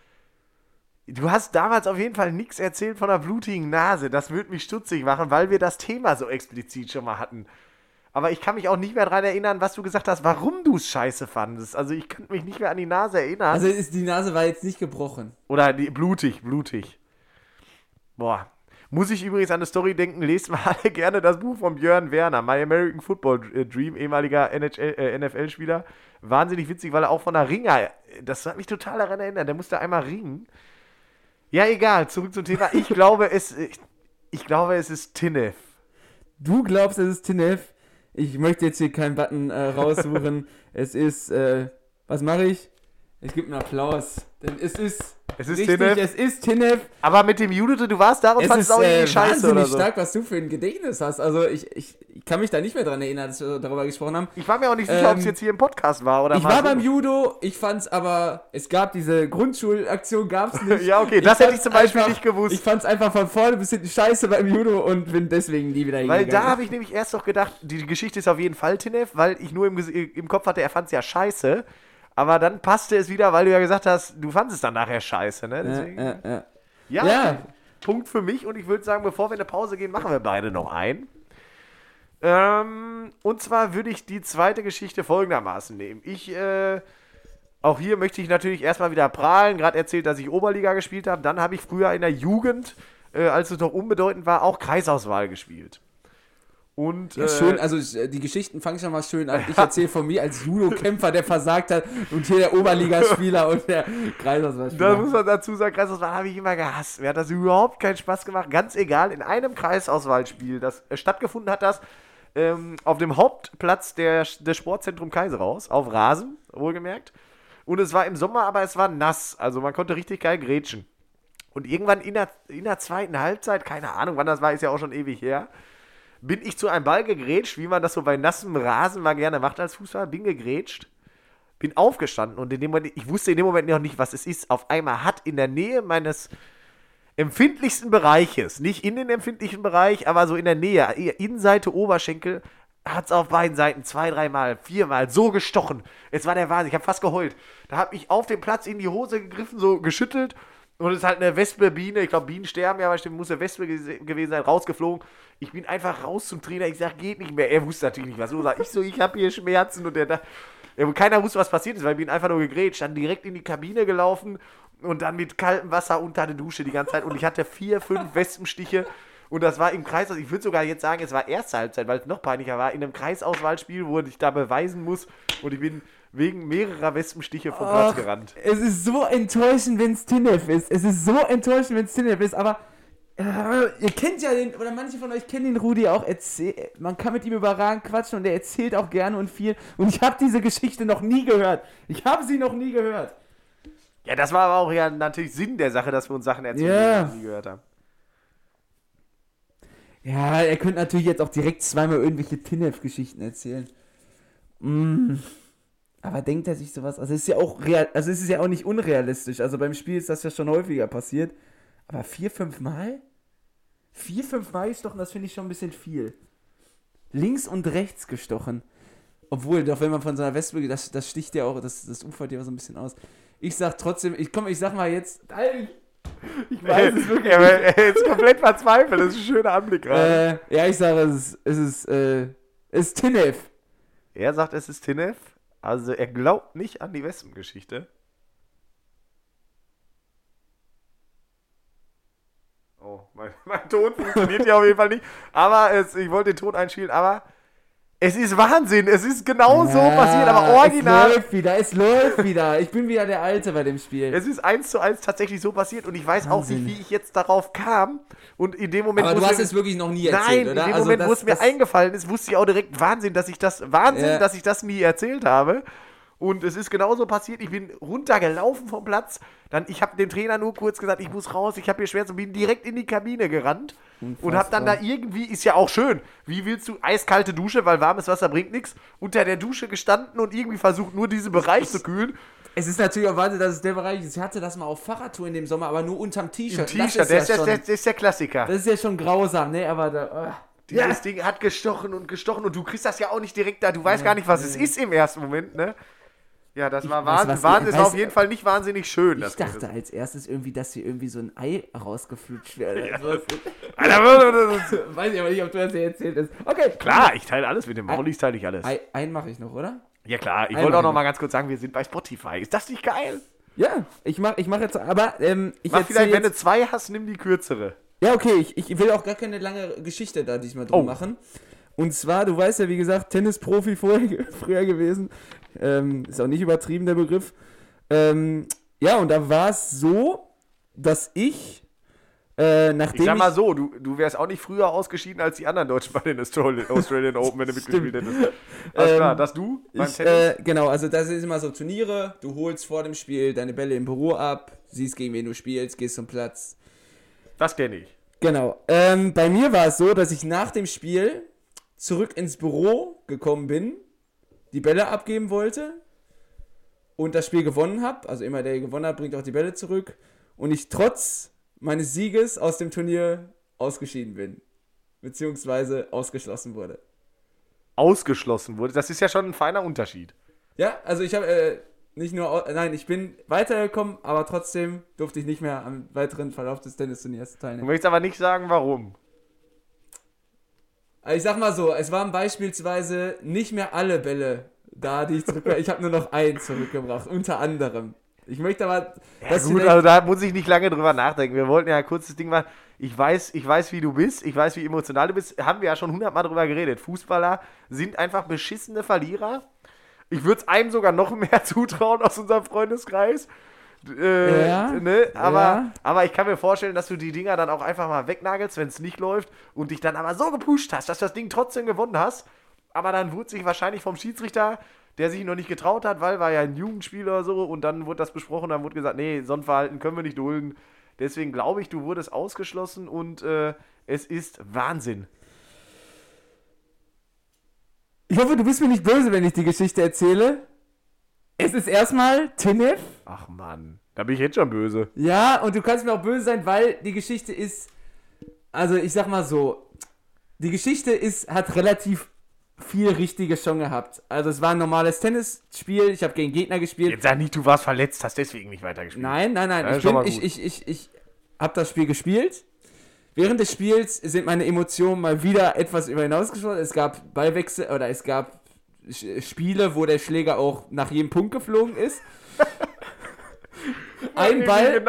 Du hast damals auf jeden Fall nichts erzählt von einer blutigen Nase. Das würde mich stutzig machen, weil wir das Thema so explizit schon mal hatten. Aber ich kann mich auch nicht mehr daran erinnern, was du gesagt hast, warum du es scheiße fandest. Also ich könnte mich nicht mehr an die Nase erinnern. Also die Nase war jetzt nicht gebrochen. Oder blutig. Boah. Muss ich übrigens an eine Story denken, lest mal alle gerne das Buch von Björn Werner, My American Football Dream, ehemaliger NFL-Spieler. Wahnsinnig witzig, weil er auch von der Ringer, das hat mich total daran erinnert, der musste einmal ringen. Ja, egal, zurück zum Thema. Ich glaube, es ist TINF. Du glaubst, es ist TINF? Ich möchte jetzt hier keinen Button raussuchen. Es ist, was mache ich? Ich gebe einen Applaus. Denn es ist richtig, TINF. es ist TINF. Aber mit dem Judo, du warst da und fandest es auch irgendwie scheiße oder so. Stark, was du für ein Gedächtnis hast. Also ich kann mich da nicht mehr dran erinnern, dass wir darüber gesprochen haben. Ich war mir auch nicht sicher, ob es jetzt hier im Podcast war oder ich war beim Judo, ich fand's aber, es gab diese Grundschulaktion, gab's nicht. Ja, okay, das hätte ich zum Beispiel nicht gewusst. Ich fand's einfach von vorne bis hinten scheiße beim Judo und bin deswegen nie wieder hingegangen. Weil da habe ich nämlich erst noch gedacht, die Geschichte ist auf jeden Fall TINF, weil ich nur im Kopf hatte, er fand's ja scheiße. Aber dann passte es wieder, weil du ja gesagt hast, du fandest es dann nachher scheiße, ne? Deswegen, ja. Okay. Punkt für mich und ich würde sagen, bevor wir in eine Pause gehen, machen wir beide noch ein. Und zwar würde ich die zweite Geschichte folgendermaßen nehmen. Ich Auch hier möchte ich natürlich erstmal wieder prahlen. Gerade erzählt, dass ich Oberliga gespielt habe. Dann habe ich früher in der Jugend, als es noch unbedeutend war, auch Kreisauswahl gespielt. Und, Ja, schön, also die Geschichten fangen schon mal schön an. Ich erzähle von mir als Judo-Kämpfer, der versagt hat, und hier der Oberligaspieler und der Kreisauswahlspieler. Da muss man dazu sagen, Kreisauswahl habe ich immer gehasst. Mir hat das überhaupt keinen Spaß gemacht. Ganz egal, in einem Kreisauswahlspiel, das stattgefunden hat, das auf dem Hauptplatz des Sportzentrum Kaiseraus, auf Rasen, wohlgemerkt. Und es war im Sommer, aber es war nass. Also man konnte richtig geil grätschen. Und irgendwann in der zweiten Halbzeit, keine Ahnung, wann das war, ist ja auch schon ewig her, bin ich zu einem Ball gegrätscht, wie man das so bei nassem Rasen mal gerne macht als Fußballer, bin gegrätscht, bin aufgestanden und ich wusste in dem Moment noch nicht, was es ist. Auf einmal hat in der Nähe meines empfindlichsten Bereiches, nicht in den empfindlichen Bereich, aber so in der Nähe, Innenseite, Oberschenkel, hat es auf beiden Seiten 2, 3 Mal, 4 Mal so gestochen. Es war der Wahnsinn, ich habe fast geheult. Da habe ich auf dem Platz in die Hose gegriffen, so geschüttelt. Und es ist halt eine Wespe-Biene, ich glaube Bienen sterben ja, aber muss eine Wespe gewesen sein, rausgeflogen. Ich bin einfach raus zum Trainer, ich sag, geht nicht mehr. Er wusste natürlich nicht, was los war. Ich habe hier Schmerzen und keiner wusste, was passiert ist, weil ich bin einfach nur gegrätscht, dann direkt in die Kabine gelaufen und dann mit kaltem Wasser unter der Dusche die ganze Zeit. Und ich hatte 4, 5 Wespenstiche und das war im Kreis, ich würde sogar jetzt sagen, es war erste Halbzeit, weil es noch peinlicher war, in einem Kreisauswahlspiel, wo ich da beweisen muss und ich bin wegen mehrerer Wespenstiche vom Platz gerannt. Es ist so enttäuschend, wenn es Tinef ist. Aber ihr kennt ja den, oder manche von euch kennen den Rudi auch, man kann mit ihm überragend quatschen und er erzählt auch gerne und viel. Und ich habe diese Geschichte noch nie gehört. Ich habe sie noch nie gehört. Ja, das war aber auch ja natürlich Sinn der Sache, dass wir uns Sachen erzählen, die wir noch nie gehört haben. Ja, er könnte natürlich jetzt auch direkt zweimal irgendwelche Tinef-Geschichten erzählen. Aber denkt er sich sowas? Also es ist ja auch es ist ja auch nicht unrealistisch. Also beim Spiel ist das ja schon häufiger passiert. Aber 4, 5 Mal? 4, 5 Mal gestochen, das finde ich schon ein bisschen viel. Links und rechts gestochen. Obwohl, doch wenn man von so einer Wespe, das sticht ja auch, das ufert ja auch so ein bisschen aus. Ich sag trotzdem, ich sag mal jetzt, ich weiß es wirklich nicht. Er ist komplett verzweifelt, das ist ein schöner Anblick gerade. Ja, ich sage, es ist Tinef. Er sagt, es ist Tinef, also er glaubt nicht an die Wespengeschichte. Oh, mein Ton funktioniert ja auf jeden Fall nicht. Aber ich wollte den Ton einspielen, aber es ist Wahnsinn. Es ist genau so passiert, aber original. Es läuft wieder. Ich bin wieder der Alte bei dem Spiel. Es ist 1:1 tatsächlich so passiert und ich weiß auch nicht, wie ich jetzt darauf kam. Und in dem Moment. Aber du hast es wirklich noch nie erzählt, oder? Nein, in dem Moment, wo es mir eingefallen ist, wusste ich auch direkt dass ich das nie erzählt habe. Und es ist genauso passiert, ich bin runtergelaufen vom Platz, ich habe dem Trainer nur kurz gesagt, ich muss raus, ich habe hier Schmerzen und bin direkt in die Kabine gerannt. Unfassbar. Und habe dann da irgendwie, ist ja auch schön, wie willst du, eiskalte Dusche, weil warmes Wasser bringt nichts, unter der Dusche gestanden und irgendwie versucht, nur diesen Bereich zu kühlen. Es ist natürlich auch Wahnsinn, dass es der Bereich ist. Ich hatte das mal auf Fahrradtour in dem Sommer, aber nur unterm T-Shirt. Das ist der Klassiker. Das ist ja schon grausam, ne, aber da... Dieses Ding hat gestochen und du kriegst das ja auch nicht direkt da, du weißt gar nicht, was es ist im ersten Moment, ne? Ja, das war Wahnsinn. Es war auf jeden Fall nicht wahnsinnig schön. Ich dachte als erstes irgendwie, dass hier irgendwie so ein Ei rausgeflutscht wäre. Ja. Weiß ich aber nicht, ob du das hier erzählt hast. Okay. Klar, ich teile alles mit dem Maulis, teile ich alles. Einen mache ich noch, oder? Ja klar, ich wollte auch noch mal ganz kurz sagen, wir sind bei Spotify. Ist das nicht geil? Ja, ich mach jetzt, aber mach vielleicht, wenn du 2 hast, nimm die kürzere. Ja, okay, ich will auch gar keine lange Geschichte da diesmal drum machen. Und zwar, du weißt ja, wie gesagt, Tennisprofi früher gewesen. Ist auch nicht übertrieben, der Begriff. Ja, und da war es so, dass ich, nachdem ich sag mal so, du wärst auch nicht früher ausgeschieden als die anderen Deutschen bei den Australian Open, wenn du mitgespielt hättest. Alles klar, dass du beim Tennis? Genau, also das ist immer so Turniere, du holst vor dem Spiel deine Bälle im Büro ab, siehst, gegen wen du spielst, gehst zum Platz. Das kenne ich. Genau. Bei mir war es so, dass ich nach dem Spiel zurück ins Büro gekommen bin, die Bälle abgeben wollte und das Spiel gewonnen habe. Also immer der gewonnen hat, bringt auch die Bälle zurück. Und ich trotz meines Sieges aus dem Turnier ausgeschieden bin. Beziehungsweise ausgeschlossen wurde. Ausgeschlossen wurde? Das ist ja schon ein feiner Unterschied. Ja, also ich habe ich bin weitergekommen, aber trotzdem durfte ich nicht mehr am weiteren Verlauf des Tennisturniers teilnehmen. Du möchtest aber nicht sagen, warum. Ich sag mal so, es waren beispielsweise nicht mehr alle Bälle da, die ich zurückgebracht. Ich habe nur noch einen zurückgebracht, unter anderem. Ich möchte aber... Ja gut, also da muss ich nicht lange drüber nachdenken. Wir wollten ja ein kurzes Ding machen. Ich weiß, wie du bist. Ich weiß, wie emotional du bist. Haben wir ja schon 100-mal drüber geredet. Fußballer sind einfach beschissene Verlierer. Ich würde es einem sogar noch mehr zutrauen aus unserem Freundeskreis. Ne? Aber ich kann mir vorstellen, dass du die Dinger dann auch einfach mal wegnagelst, wenn es nicht läuft und dich dann aber so gepusht hast, dass du das Ding trotzdem gewonnen hast. Aber dann wurde sich wahrscheinlich vom Schiedsrichter, der sich noch nicht getraut hat, weil war ja ein Jugendspiel oder so, und dann wurde das besprochen, dann wurde gesagt, nee, so ein Verhalten können wir nicht dulden. Deswegen glaube ich, du wurdest ausgeschlossen und es ist Wahnsinn. Ich hoffe, du bist mir nicht böse, wenn ich die Geschichte erzähle. Es ist erstmal Tinef. Ach Mann, da bin ich jetzt schon böse. Ja, und du kannst mir auch böse sein, weil die Geschichte ist, also ich sag mal so, die Geschichte hat relativ viel Richtige schon gehabt. Also es war ein normales Tennisspiel, ich habe gegen Gegner gespielt. Jetzt sag nicht, du warst verletzt, hast deswegen nicht weitergespielt. Nein. Ja, Ich habe das Spiel gespielt. Während des Spiels sind meine Emotionen mal wieder etwas über hinausgeschossen. Es gab Ballwechsel oder es gab Spiele, wo der Schläger auch nach jedem Punkt geflogen ist. Ein Ball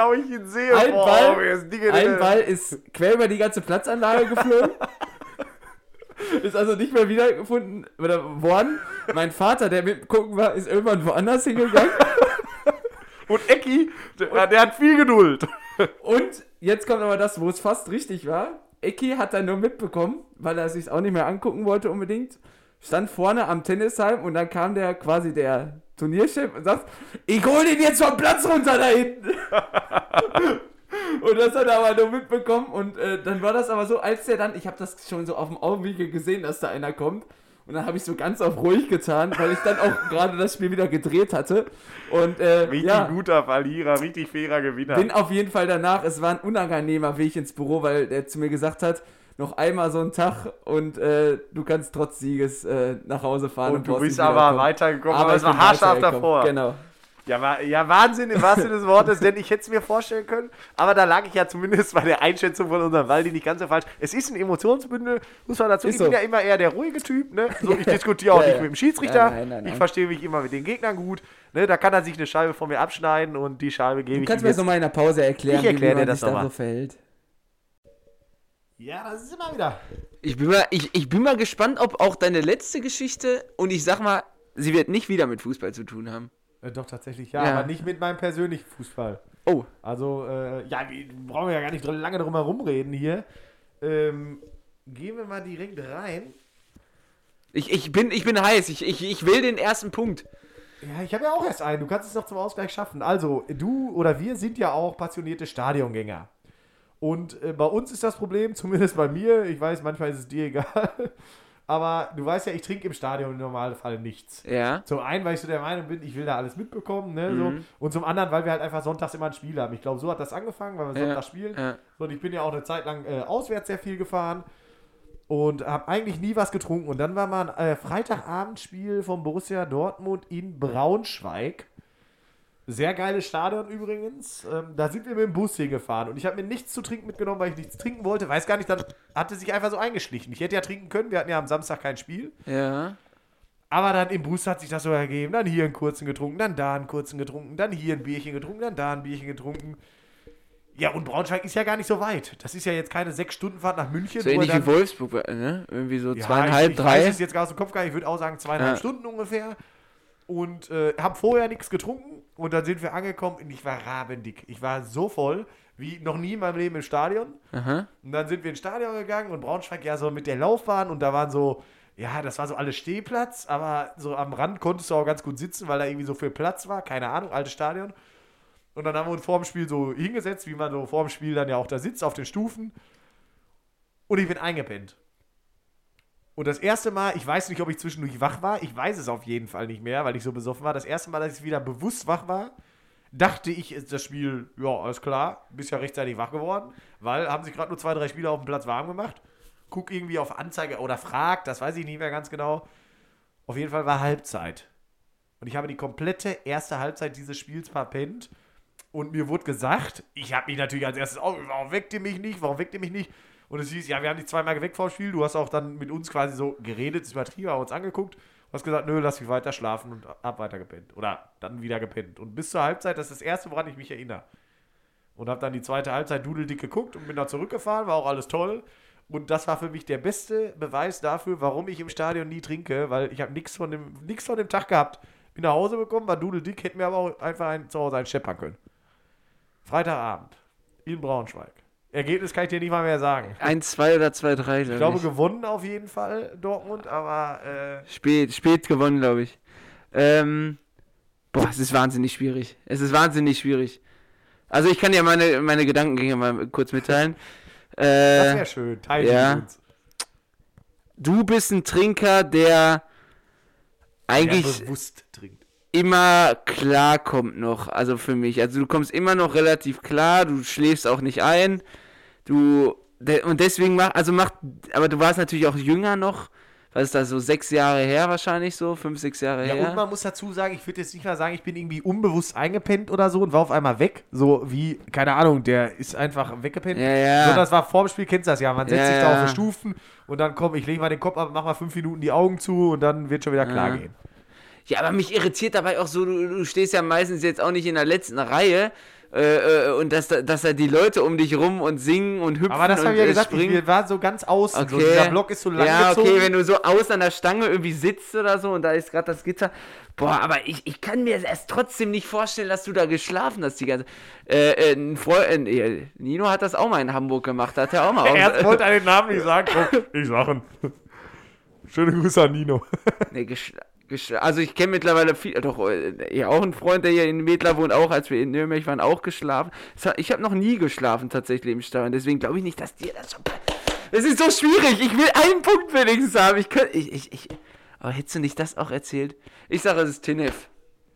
ist quer über die ganze Platzanlage geflogen. Ist also nicht mehr wiedergefunden worden. Mein Vater, der mitgucken war, ist irgendwann woanders hingegangen. Und Ecki, der hat viel Geduld. Und jetzt kommt aber das, wo es fast richtig war. Ecki hat dann nur mitbekommen, weil er sich auch nicht mehr angucken wollte unbedingt. Stand vorne am Tennisheim und dann kam der Turnierchef und sagt, ich hol den jetzt vom Platz runter da hinten. Und das hat er aber nur mitbekommen und dann war das aber so, als der dann, ich habe das schon so auf dem Augenwinkel gesehen, dass da einer kommt. Und dann habe ich so ganz auf ruhig getan, weil ich dann auch gerade das Spiel wieder gedreht hatte. Und, richtig guter Verlierer, richtig fairer Gewinner. Bin auf jeden Fall danach, es war ein unangenehmer Weg ins Büro, weil der zu mir gesagt hat, noch einmal so einen Tag und du kannst trotz Sieges nach Hause fahren. Und du bist aber weitergekommen, aber es war haarscharf davor. Genau. Ja, Wahnsinn im wahrsten Sinne des Wortes, denn ich hätte es mir vorstellen können, aber da lag ich ja zumindest bei der Einschätzung von unserem Waldi nicht ganz so falsch. Es ist ein Emotionsbündel, muss man dazu. Ich bin ja immer eher der ruhige Typ, ne? So, ich diskutiere auch nicht mit dem Schiedsrichter. Nein. Ich verstehe mich immer mit den Gegnern gut. Ne? Da kann er sich eine Scheibe von mir abschneiden und die Scheibe gebe ich ihm. Du kannst mir das nochmal in der Pause erklären, wie man sich da so verhält. Ja, das ist immer wieder. Ich bin mal gespannt, ob auch deine letzte Geschichte, und ich sag mal, sie wird nicht wieder mit Fußball zu tun haben. Doch, tatsächlich, ja, aber nicht mit meinem persönlichen Fußball. Oh. Also, brauchen wir ja gar nicht lange drum herum reden hier. Gehen wir mal direkt rein. Ich bin heiß, ich will den ersten Punkt. Ja, ich habe ja auch erst einen, du kannst es noch zum Ausgleich schaffen. Also, du oder wir sind ja auch passionierte Stadiongänger. Und bei uns ist das Problem, zumindest bei mir, ich weiß, manchmal ist es dir egal, aber du weißt ja, ich trinke im Stadion im Normalfall nichts. Ja. Zum einen, weil ich so der Meinung bin, ich will da alles mitbekommen, ne, so. Und zum anderen, weil wir halt einfach sonntags immer ein Spiel haben. Ich glaube, so hat das angefangen, weil wir Sonntag spielen. Ja. So, und ich bin ja auch eine Zeit lang auswärts sehr viel gefahren und habe eigentlich nie was getrunken. Und dann war mal ein Freitagabendspiel vom Borussia Dortmund in Braunschweig. Sehr geiles Stadion übrigens. Da sind wir mit dem Bus hingefahren und ich habe mir nichts zu trinken mitgenommen, weil ich nichts trinken wollte. Weiß gar nicht, dann hatte sich einfach so eingeschlichen. Ich hätte ja trinken können, wir hatten ja am Samstag kein Spiel. Ja. Aber dann im Bus hat sich das so ergeben. Dann hier einen kurzen getrunken, dann da einen kurzen getrunken, dann hier ein Bierchen getrunken, dann da ein Bierchen getrunken. Ja, und Braunschweig ist ja gar nicht so weit. Das ist ja jetzt keine 6-Stunden-Fahrt nach München. So ähnlich wie Wolfsburg, ne? Irgendwie so 2,5, 3. Ich weiß es jetzt gar aus dem Kopf gar nicht. Ich würde auch sagen 2,5 Stunden ungefähr. Und habe vorher nichts getrunken und dann sind wir angekommen und ich war rabendick. Ich war so voll wie noch nie in meinem Leben im Stadion. Aha. Und dann sind wir ins Stadion gegangen und Braunschweig ja so mit der Laufbahn und da waren so, ja, das war so alles Stehplatz, aber so am Rand konntest du auch ganz gut sitzen, weil da irgendwie so viel Platz war. Keine Ahnung, altes Stadion. Und dann haben wir uns vor dem Spiel so hingesetzt, wie man so vor dem Spiel dann ja auch da sitzt, auf den Stufen. Und ich bin eingepennt. Und das erste Mal, ich weiß nicht, ob ich zwischendurch wach war, ich weiß es auf jeden Fall nicht mehr, weil ich so besoffen war. Das erste Mal, dass ich wieder bewusst wach war, dachte ich, ist das Spiel, ja, alles klar, bist ja rechtzeitig wach geworden, weil haben sich gerade nur 2, 3 Spieler auf dem Platz warm gemacht. Guck irgendwie auf Anzeige oder frag, das weiß ich nicht mehr ganz genau. Auf jeden Fall war Halbzeit. Und ich habe die komplette erste Halbzeit dieses Spiels verpennt. Und mir wurde gesagt, ich habe mich natürlich als erstes, warum weckt ihr mich nicht? Und es hieß, ja, wir haben dich 2-mal geweckt vor dem Spiel. Du hast auch dann mit uns quasi so geredet, ist übertrieben, haben uns angeguckt. Hast gesagt, nö, lass mich weiter schlafen und hab weiter gepennt. Oder dann wieder gepennt. Und bis zur Halbzeit, das ist das Erste, woran ich mich erinnere. Und hab dann die zweite Halbzeit dudeldick geguckt und bin dann zurückgefahren, war auch alles toll. Und das war für mich der beste Beweis dafür, warum ich im Stadion nie trinke, weil ich habe nichts von dem Tag gehabt. Bin nach Hause gekommen, war dudeldick, hätte mir aber auch einfach zu Hause einen scheppern können. Freitagabend in Braunschweig. Ergebnis kann ich dir nicht mal mehr sagen. 1-2 oder 2-3, Ich glaube, gewonnen auf jeden Fall, Dortmund, aber Spät gewonnen, glaube ich. Es ist wahnsinnig schwierig. Also ich kann ja meine Gedankengänge mal kurz mitteilen. das wäre schön. Teile mit uns. Du bist ein Trinker, der eigentlich bewusst trinkt. immer klarkommt noch, also für mich. Also du kommst immer noch relativ klar, du schläfst auch nicht ein. Und deswegen aber du warst natürlich auch jünger noch. Was ist das, so 6 Jahre her wahrscheinlich so? 5, 6 Jahre her? Ja, und man muss dazu sagen, ich würde jetzt nicht mal sagen, ich bin irgendwie unbewusst eingepennt oder so und war auf einmal weg. So wie, keine Ahnung, der ist einfach weggepennt. Ja. So, das war vorm Spiel, kennst du das ja. Man setzt sich da auf die Stufen und dann ich lege mal den Kopf ab, mach mal 5 Minuten die Augen zu und dann wird schon wieder klar gehen. Ja, aber mich irritiert dabei auch so, du stehst ja meistens jetzt auch nicht in der letzten Reihe und dass da die Leute um dich rum und singen und hüpfen. Aber das habe ich ja gesagt, wir waren so ganz außen. Okay. So, dieser Block ist so lang gezogen. Ja, okay, wenn du so außen an der Stange irgendwie sitzt oder so und da ist gerade das Gitter. Boah, aber ich kann mir erst trotzdem nicht vorstellen, dass du da geschlafen hast die ganze Nino hat das auch mal in Hamburg gemacht, da hat er auch mal Er wollte den Namen nicht sagen. Ich sag ihn. Schöne Grüße an Nino. Nee, also ich kenne mittlerweile auch einen Freund, der hier in Wedler wohnt, auch als wir in Nürnberg waren, auch geschlafen. Ich habe noch nie geschlafen tatsächlich im Stadion, deswegen glaube ich nicht, dass dir das schon... Es ist so schwierig, ich will einen Punkt wenigstens haben. Aber hättest du nicht das auch erzählt? Ich sage, es ist Tinef.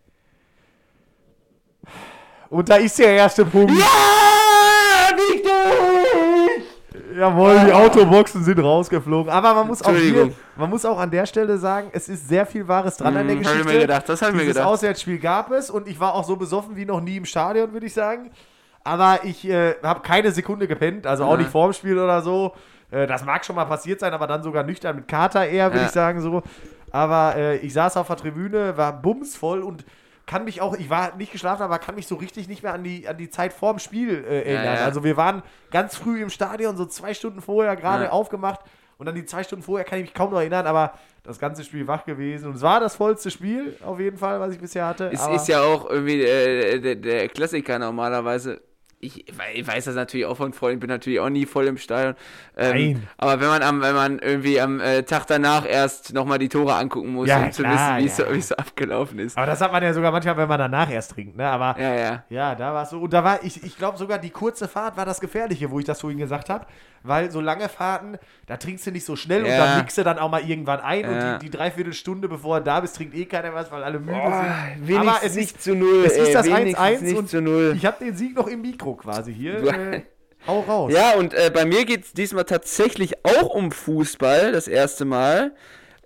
Und da ist der erste Punkt. Ja, wichtig! Jawohl, die Autoboxen sind rausgeflogen. Aber man muss auch an der Stelle sagen, es ist sehr viel Wahres dran an der Geschichte. Das habe ich mir gedacht. Dieses Auswärtsspiel gab es und ich war auch so besoffen wie noch nie im Stadion, würde ich sagen. Aber ich habe keine Sekunde gepennt, also auch nicht vorm Spiel oder so. Das mag schon mal passiert sein, aber dann sogar nüchtern mit Kater eher, würde ich sagen so. Aber ich saß auf der Tribüne, war bumsvoll und kann mich auch, ich war nicht geschlafen, aber kann mich so richtig nicht mehr an die Zeit vorm Spiel erinnern. Ja. Also wir waren ganz früh im Stadion, so 2 Stunden vorher gerade aufgemacht und dann die 2 Stunden vorher kann ich mich kaum noch erinnern, aber das ganze Spiel wach gewesen und es war das vollste Spiel auf jeden Fall, was ich bisher hatte. Es ist ja auch irgendwie der Klassiker normalerweise. Ich weiß das natürlich auch von Freunden, bin natürlich auch nie voll im Stadion. Nein. Aber wenn man irgendwie am Tag danach erst nochmal die Tore angucken muss, Ja, um zu klar, wissen, wie es so abgelaufen ist. Aber das hat man ja sogar manchmal, wenn man danach erst trinkt, ne? Aber Ja. da war es so. Und da war, ich glaube sogar die kurze Fahrt war das Gefährliche, wo ich das vorhin gesagt habe. Weil so lange Fahrten, da trinkst du nicht so schnell und dann mixt du dann auch mal irgendwann ein. Und die Dreiviertelstunde, bevor du da bist, trinkt eh keiner was, weil alle müde sind. Wenigstens Aber es nicht ist, zu 0. es ist das wenigstens 1-1 nicht und zu 0. ich habe den Sieg noch im Mikro quasi hier. Hau raus. Ja, und bei mir geht es diesmal tatsächlich auch um Fußball, das erste Mal.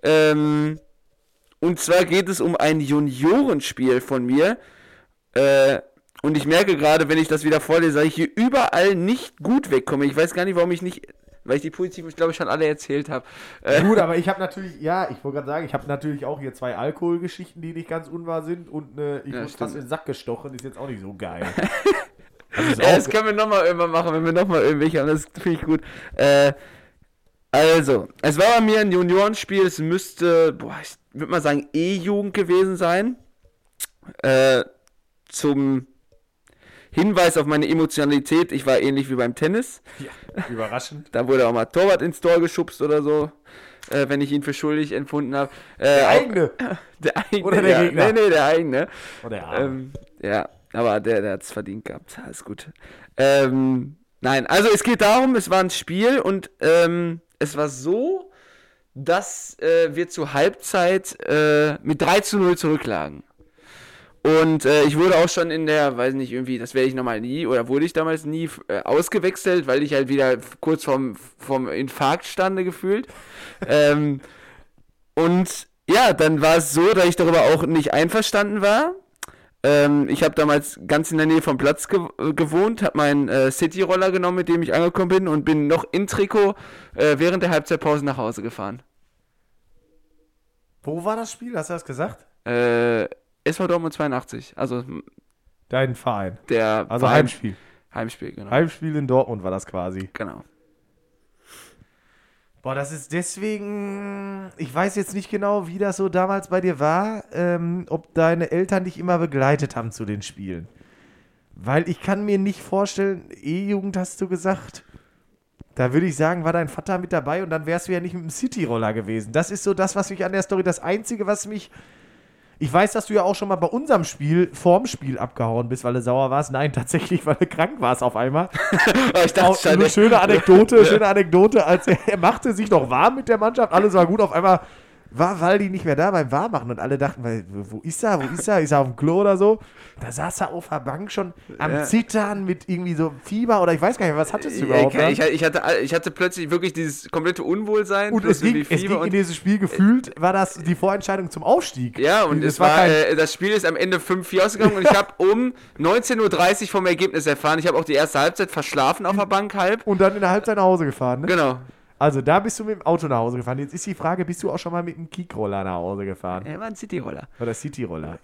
Und zwar geht es um ein Juniorenspiel von mir. Und ich merke gerade, wenn ich das wieder vorlese, dass ich hier überall nicht gut wegkomme. Ich weiß gar nicht, warum weil ich die positiven, glaube ich, schon alle erzählt habe. Gut, aber ich habe natürlich, ich wollte gerade sagen, ich habe natürlich auch hier 2 Alkoholgeschichten, die nicht ganz unwahr sind und ich wurde fast in den Sack gestochen, ist jetzt auch nicht so geil. Das können wir nochmal irgendwann machen, wenn wir nochmal irgendwelche haben, das finde ich gut. Also, es war bei mir ein Juniorenspiel, es müsste, ich würde mal sagen, E-Jugend gewesen sein. Zum Hinweis auf meine Emotionalität, ich war ähnlich wie beim Tennis. Ja, überraschend. Da wurde auch mal Torwart ins Tor geschubst oder so, wenn ich ihn für schuldig empfunden habe. Der eigene? Der eigene. Oder der Gegner? Nee, der eigene. Oder der Arme. Ja, aber der hat es verdient gehabt. Alles gut. Nein, also es geht darum, es war ein Spiel und es war so, dass wir zur Halbzeit mit 3-0 zurücklagen. Und ich wurde auch schon in der, weiß nicht, irgendwie, das werde ich nochmal nie, oder wurde ich damals nie ausgewechselt, weil ich halt wieder kurz vom Infarkt stande gefühlt. Und ja, dann war es so, dass ich darüber auch nicht einverstanden war. Ich habe damals ganz in der Nähe vom Platz gewohnt, habe meinen City-Roller genommen, mit dem ich angekommen bin und bin noch in Trikot während der Halbzeitpause nach Hause gefahren. Wo war das Spiel? Hast du das gesagt? SV Dortmund 82. Also Dein Verein. der Also Verein- Heimspiel. Heimspiel, genau. Heimspiel in Dortmund war das quasi. Genau. Boah, das ist deswegen, ich weiß jetzt nicht genau, wie das so damals bei dir war, ob deine Eltern dich immer begleitet haben zu den Spielen. Weil ich kann mir nicht vorstellen, E-Jugend hast du gesagt, da würde ich sagen, war dein Vater mit dabei und dann wärst du ja nicht mit dem Cityroller gewesen. Das ist so das, was mich an der Story, das Einzige, was mich, ich weiß, dass du ja auch schon mal bei unserem Spiel, vorm Spiel abgehauen bist, weil du sauer warst. Nein, tatsächlich, weil du krank warst auf einmal. Ich dachte Auch eine schöne Anekdote, als er machte sich noch warm mit der Mannschaft, alles war gut, auf einmal war Waldi nicht mehr da beim Warmmachen und alle dachten, wo ist er, ist er auf dem Klo oder so? Da saß er auf der Bank schon am Zittern mit irgendwie so Fieber oder ich weiß gar nicht, was hattest du überhaupt? Ich hatte plötzlich wirklich dieses komplette Unwohlsein. Und es ging in dieses Spiel gefühlt, war das die Vorentscheidung zum Aufstieg. Ja, und es war das Spiel ist am Ende 5-4 ausgegangen und ich habe um 19.30 Uhr vom Ergebnis erfahren. Ich habe auch die erste Halbzeit verschlafen auf der Bank halb. und dann in der Halbzeit nach Hause gefahren, ne? Genau. Also da bist du mit dem Auto nach Hause gefahren. Jetzt ist die Frage, bist du auch schon mal mit einem Kickroller nach Hause gefahren? Er war ein Cityroller. Oder Cityroller?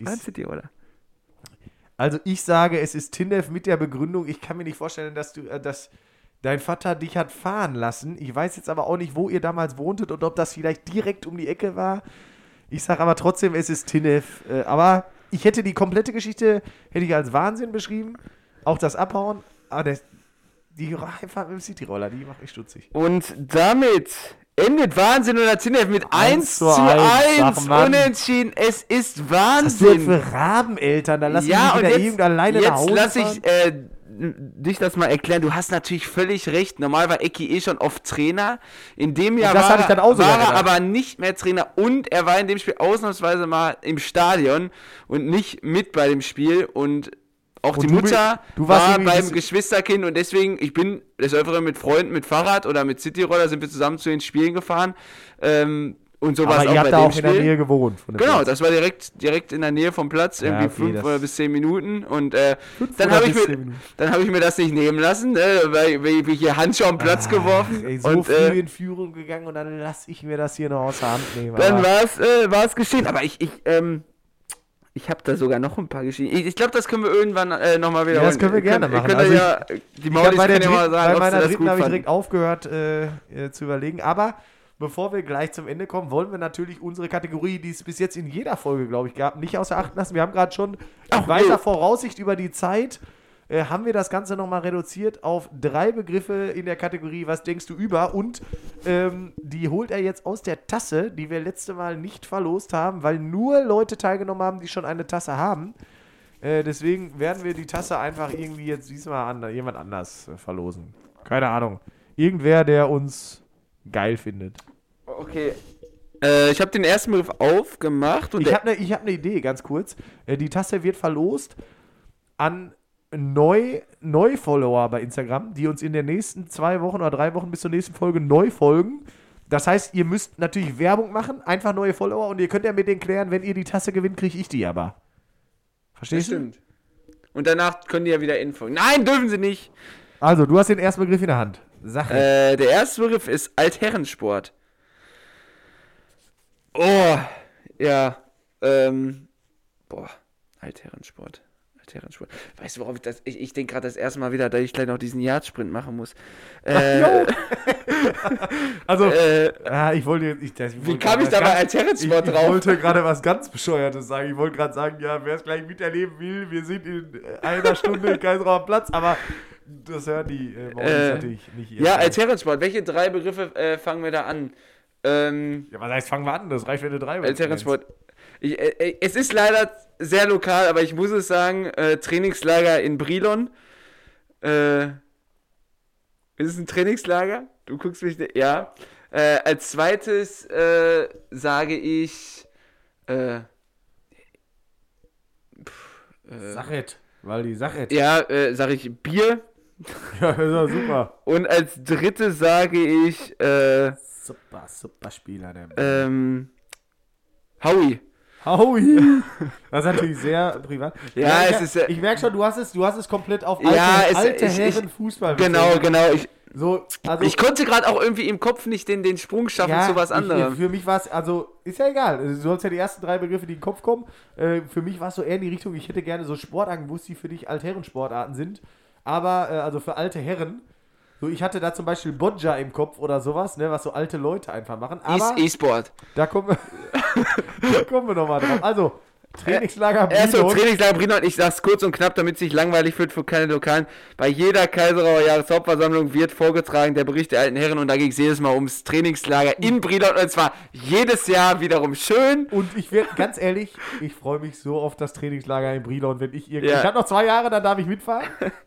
Also ich sage, es ist Tindev mit der Begründung, ich kann mir nicht vorstellen, dass dein Vater dich hat fahren lassen. Ich weiß jetzt aber auch nicht, wo ihr damals wohntet und ob das vielleicht direkt um die Ecke war. Ich sage aber trotzdem, es ist Tindev. Aber ich hätte die komplette Geschichte hätte ich als Wahnsinn beschrieben. Auch das Abhauen. Aber die Heimfahrt mit dem Cityroller, die macht mich stutzig. Und damit endet Wahnsinn oder Tindev mit 1:1 unentschieden. Es ist Wahnsinn. Was hast du für Rabeneltern? Da lass ich mich wieder irgend alleine nach Hause Jetzt lass fahren. ich dich das mal erklären. Du hast natürlich völlig recht. Normal war Ecki schon oft Trainer. In dem Jahr das hatte ich dann auch sogar war er gedacht. aber nicht mehr Trainer und er war in dem Spiel ausnahmsweise mal im Stadion und nicht mit bei dem Spiel und auch die Mutter du warst war irgendwie beim das- Geschwisterkind und deswegen, ich bin des Öfteren mit Freunden, mit Fahrrad oder mit Cityroller sind wir zusammen zu den Spielen gefahren. Und so war es Aber auch ihr habt bei da dem auch Spiel. in der Nähe gewohnt. Von dem Genau, Platz. das war direkt in der Nähe vom Platz, irgendwie okay, 5 oder bis 10 Minuten. Und dann oder habe bis 10 Minuten. hab ich mir das nicht nehmen lassen, weil ich hier Handschuhe am Platz geworfen. Ey, so und früh in Führung gegangen und dann lasse ich mir das hier noch aus der Hand nehmen. dann aber- war es geschehen. Aber ich habe da sogar noch ein paar Geschichten. Ich glaube, das können wir irgendwann nochmal wieder. Ja, das können wir gerne machen. Könnt Also die Maulis bei können ja mal sagen, ob sie meiner das dritten gut habe ich fanden. direkt aufgehört zu überlegen. Aber bevor wir gleich zum Ende kommen, wollen wir natürlich unsere Kategorie, die es bis jetzt in jeder Folge, glaube ich, gab, nicht außer Acht lassen. Wir haben gerade schon in weiser Voraussicht über die Zeit, haben wir das Ganze nochmal reduziert auf 3 Begriffe in der Kategorie Was denkst du über? Und die holt er jetzt aus der Tasse, die wir letzte Mal nicht verlost haben, weil nur Leute teilgenommen haben, die schon eine Tasse haben. Deswegen werden wir die Tasse einfach irgendwie jetzt diesmal an jemand anders verlosen. Keine Ahnung. Irgendwer, der uns geil findet. Okay. Ich habe den ersten Begriff aufgemacht und Ich habe eine Idee, ganz kurz. Die Tasse wird verlost an Neu-Follower bei Instagram, die uns in den nächsten 2 Wochen oder 3 Wochen bis zur nächsten Folge neu folgen. Das heißt, ihr müsst natürlich Werbung machen, einfach neue Follower und ihr könnt ja mit denen klären, wenn ihr die Tasse gewinnt, kriege ich die aber. Verstehst du? stimmt. Und danach können die ja wieder info. Nein, dürfen sie nicht. Also, du hast den ersten Begriff in der Hand. Sache. Der erste Begriff ist Altherrensport. Oh, ja. Altherrensport. Weißt du, worauf ich denke gerade das erste Mal wieder, dass ich gleich noch diesen Yardsprint machen muss. Also, ich wollte Wie kam ich da bei Altherrensport drauf? Ich wollte gerade was ganz Bescheuertes sagen. Ich wollte gerade sagen, ja, wer es gleich miterleben will, wir sind in einer Stunde in Kaiserauer Platz, aber das hören die natürlich nicht. Ja, Altherrensport. Welche 3 Begriffe fangen wir da an? Ja, was heißt, fangen wir an? Das reicht, wenn du 3 Altherrensport. Es ist leider sehr lokal, aber ich muss es sagen, Trainingslager in Brilon. Ist es ein Trainingslager? Du guckst mich... Ja. Als zweites sage ich... Sachet, weil die Sachet. Ja, sage ich Bier. Ja, das ist ja super. Und als drittes sage ich... Super Spieler, der Howie. Howie. Das ist natürlich sehr privat. Ja, es ist... Ich merke schon, du hast es komplett auf Ja, alte Herren Fußball. Genau. So, also, Ich konnte gerade auch irgendwie im Kopf nicht den Sprung schaffen zu was anderem. Für mich war es, also, ist ja egal. Du hast ja die ersten 3 Begriffe, die in den Kopf kommen. Für mich war es so eher in die Richtung, ich hätte gerne so Sportarten gewusst, die für dich Altherrensportarten sind. Aber, also für alte Herren. So, ich hatte da zum Beispiel Boccia im Kopf oder sowas, ne, was so alte Leute einfach machen. Aber E-Sport. da kommen wir nochmal drauf. Also, Trainingslager Erstmal Brilon. Trainingslager Brilon, ich sag's kurz und knapp, damit es nicht langweilig wird für keine Lokalen. Bei jeder Kaiserauer Jahreshauptversammlung wird vorgetragen der Bericht der alten Herren und da ging es jedes Mal ums Trainingslager in Brilon und zwar jedes Jahr wiederum schön. Und ich werde, ganz ehrlich, ich freue mich so auf das Trainingslager in Brilon, wenn ich irgendwie... Ja. Ich habe noch 2 Jahre, dann darf ich mitfahren.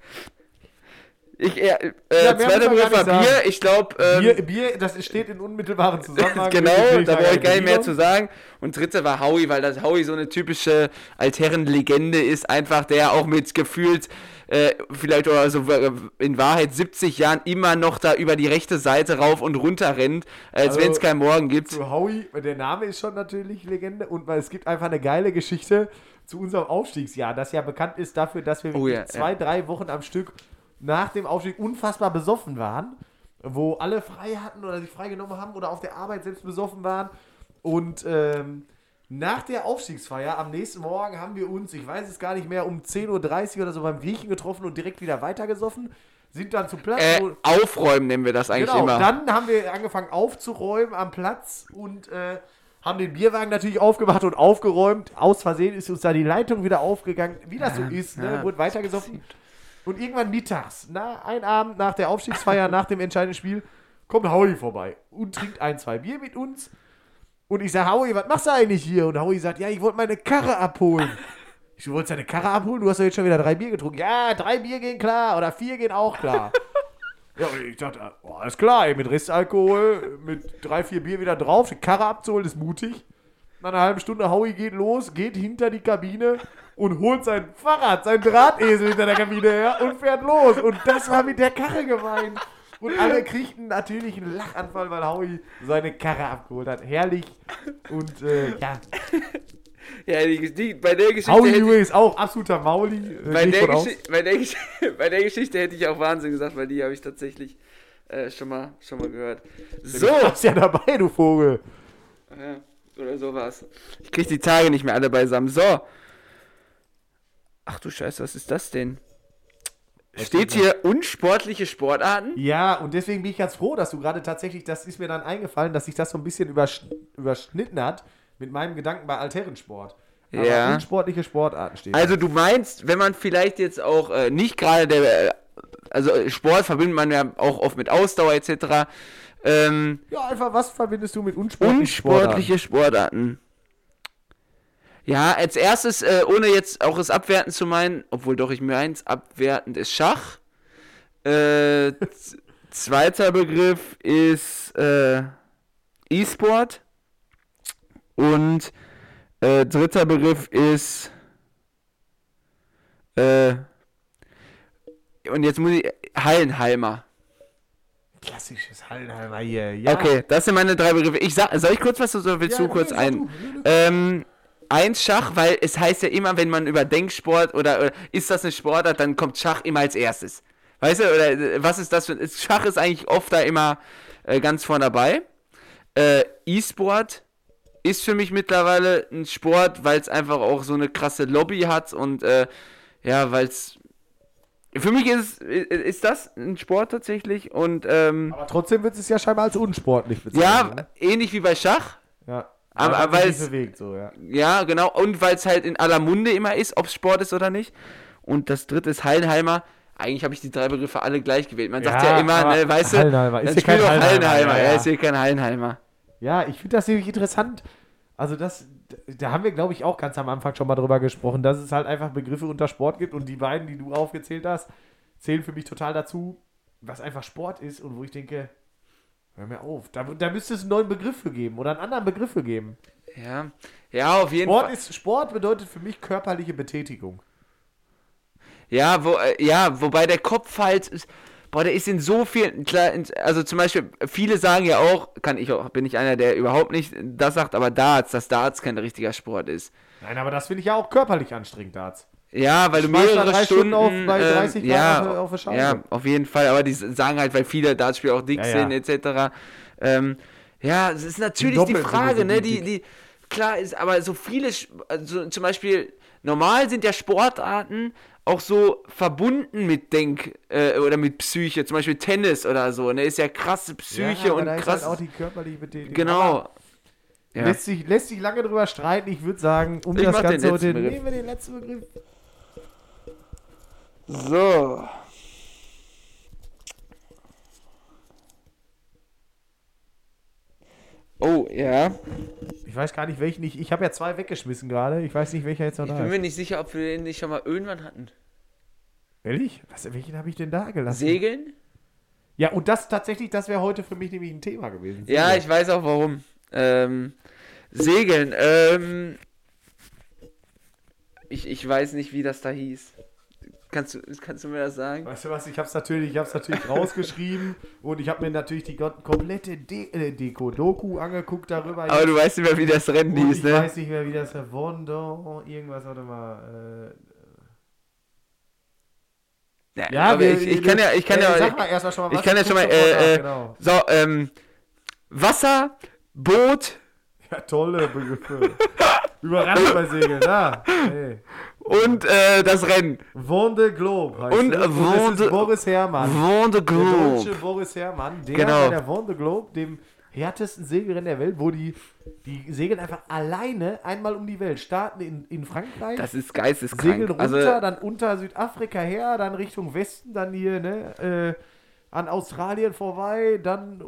Zweiter mehr muss man Begriff gar war nicht sagen. Bier, ich glaube... Bier, das steht in unmittelbaren Zusammenhang. Genau, mit dem da Trainingslager brauche ich in gar nicht mehr Brilon. zu sagen. Und dritte war Howie, weil das Howie so eine typische Altherrenlegende ist, einfach der auch mit gefühlt vielleicht oder so in Wahrheit 70 Jahren immer noch da über die rechte Seite rauf und runter rennt, als Also, wenn es keinen Morgen gibt. Zu Howie, der Name ist schon natürlich Legende und weil es gibt einfach eine geile Geschichte zu unserem Aufstiegsjahr, das ja bekannt ist dafür, dass wir Oh ja, 2-3 Wochen am Stück nach dem Aufstieg unfassbar besoffen waren, wo alle frei hatten oder sich freigenommen haben oder auf der Arbeit selbst besoffen waren. Und nach der Aufstiegsfeier am nächsten Morgen haben wir uns, ich weiß es gar nicht mehr, um 10:30 Uhr oder so beim Griechen getroffen und direkt wieder weitergesoffen. Sind dann zum Platz. Aufräumen nennen wir das eigentlich Genau, immer. dann haben wir angefangen aufzuräumen am Platz und haben den Bierwagen natürlich aufgemacht und aufgeräumt. Aus Versehen ist uns da die Leitung wieder aufgegangen, wie das so ist, ne? Wurde weitergesoffen. Und irgendwann mittags, ein Abend nach der Aufstiegsfeier, nach dem entscheidenden Spiel, kommt Howie vorbei und trinkt 1-2 Bier mit uns. Und ich sage, Howie, was machst du eigentlich hier? Und Howie sagt, ja, ich wollte meine Karre abholen. Ich so, du wolltest deine Karre abholen? Du hast doch jetzt schon wieder 3 Bier getrunken. Ja, 3 Bier gehen klar oder 4 gehen auch klar. Ja, und ich dachte, boah, alles klar, ey, mit Restalkohol, mit 3-4 Bier wieder drauf, die Karre abzuholen, ist mutig. Nach einer halben Stunde, Howie geht los, geht hinter die Kabine und holt sein Fahrrad, sein Drahtesel hinter der Kabine her und fährt los. Und das war mit der Karre gemeint. Und alle kriegten natürlich einen Lachanfall, weil Howie seine Karre abgeholt hat. Herrlich. Und ja. Ja, bei der Geschichte Howie hätte ich, übrigens auch absoluter Mauli. bei der Geschichte hätte ich auch Wahnsinn gesagt, weil die habe ich tatsächlich schon mal gehört. So, Du warst ja dabei, du Vogel. ja, oder sowas. Ich krieg die Tage nicht mehr alle beisammen. So. Ach du Scheiße, was ist das denn? Steht hier unsportliche Sportarten? Ja, und deswegen bin ich ganz froh, dass du gerade tatsächlich, das ist mir dann eingefallen, dass sich das so ein bisschen überschnitten hat mit meinem Gedanken bei Altherrensport. Aber Ja. unsportliche Sportarten stehen. Also du meinst, wenn man vielleicht jetzt auch nicht gerade also Sport verbindet man ja auch oft mit Ausdauer etc. Ja, einfach, was verbindest du mit unsportlichen Sportarten? Unsportliche Sportarten. Ja, als erstes, ohne jetzt auch es abwerten zu meinen, obwohl doch ich mir eins abwertend ist Schach. Zweiter Begriff ist E-Sport. Und dritter Begriff ist und jetzt muss ich Hallenhalmer. Klassisches Hallenheimer hier. Ja. Okay, das sind meine 3 Begriffe. Soll ich kurz was oder willst du kurz sag ein? du. Eins Schach, weil es heißt ja immer, wenn man über Denksport oder ist das eine Sportart, dann kommt Schach immer als erstes. Weißt du, oder was ist das für... Schach ist eigentlich oft da immer ganz vorne dabei. E-Sport ist für mich mittlerweile ein Sport, weil es einfach auch so eine krasse Lobby hat und ja, weil es... Für mich ist das ein Sport tatsächlich und Aber trotzdem wird es ja scheinbar als unsportlich bezeichnet. ja, ne? ähnlich wie bei Schach. Ja. Aber weil weil es es- bewegt, so, ja. Ja, genau. Und weil es halt in aller Munde immer ist, ob es Sport ist oder nicht. Und das dritte ist Hallenheimer. Eigentlich habe ich die 3 Begriffe alle gleich gewählt. Man sagt ja immer, aber ne, weißt du, Hallenheimer. Ist dann hier spiel kein doch Hallenheimer, Hallenheimer. ja, Ja, ja. ist hier kein Hallenheimer. Ja, ich finde das nämlich interessant. Also da haben wir, glaube ich, auch ganz am Anfang schon mal drüber gesprochen, dass es halt einfach Begriffe unter Sport gibt und die beiden, die du aufgezählt hast, zählen für mich total dazu, was einfach Sport ist und wo ich denke, hör mir auf, da müsste es einen neuen Begriff für geben oder einen anderen Begriff für geben. Ja, ja, auf jeden Fall. Sport bedeutet für mich körperliche Betätigung. Ja, wobei der Kopf halt, boah, der ist in so vielen, klar, also zum Beispiel, viele sagen ja auch, bin ich einer, der überhaupt nicht das sagt, aber dass Darts kein richtiger Sport ist. Nein, aber das finde ich ja auch körperlich anstrengend, Darts. Ja, weil du Schmeißt da mehrere 3 Stunden auf, bei 30 Grad ja, auf der Scheibe. Ja, auf jeden Fall, aber die sagen halt, weil viele Dartspieler auch dick sind, etc. Ja, es ist natürlich die Frage, ne, die klar ist, aber so viele, also zum Beispiel, normal sind ja Sportarten auch so verbunden mit oder mit Psyche, zum Beispiel Tennis oder so, ne, ist ja krasse Psyche und da krass. Ist halt auch die körperliche Betätigung. Genau. Ja. Lässt sich lange drüber streiten. Ich würde sagen, Ich das mach Ganze den heute, letzten Begriff. nehmen wir den letzten Begriff. So. Oh, ja. Ich weiß gar nicht, welchen ich habe ja 2 weggeschmissen gerade. Ich weiß nicht, welcher jetzt noch Ich da bin ist. mir nicht sicher, ob wir den nicht schon mal irgendwann hatten. Ehrlich? Welchen habe ich denn da gelassen? Segeln? Ja, und das tatsächlich, das wäre heute für mich nämlich ein Thema gewesen. Ja, ich weiß auch warum. Segeln. Ich weiß nicht, wie das da hieß. Kannst du mir das sagen? Weißt du was, ich hab's natürlich rausgeschrieben und ich habe mir natürlich die komplette Doku angeguckt darüber. Aber du weißt nicht mehr, wie das Rennen und hieß, ich ne? weiß nicht mehr, wie das war. Wondo, irgendwas, warte mal. Ja, aber ich kann ja, sag mal erst mal schon mal was. ich kann ja schon mal, genau. so, Wasser, Boot. Ja, tolle Begriffe. Überrascht bei Segeln, da. Hey. Und das Rennen. Vendée Globe heißt Und es. Das ist Boris Herrmann. Vendée Der Globe. deutsche Boris Herrmann, der Genau. bei der Vendée Globe, dem härtesten Segelrennen der Welt, wo die segeln einfach alleine einmal um die Welt. Starten in Frankreich, Das ist geisteskrank. segeln runter, dann unter Südafrika her, dann Richtung Westen, dann hier, an Australien vorbei, dann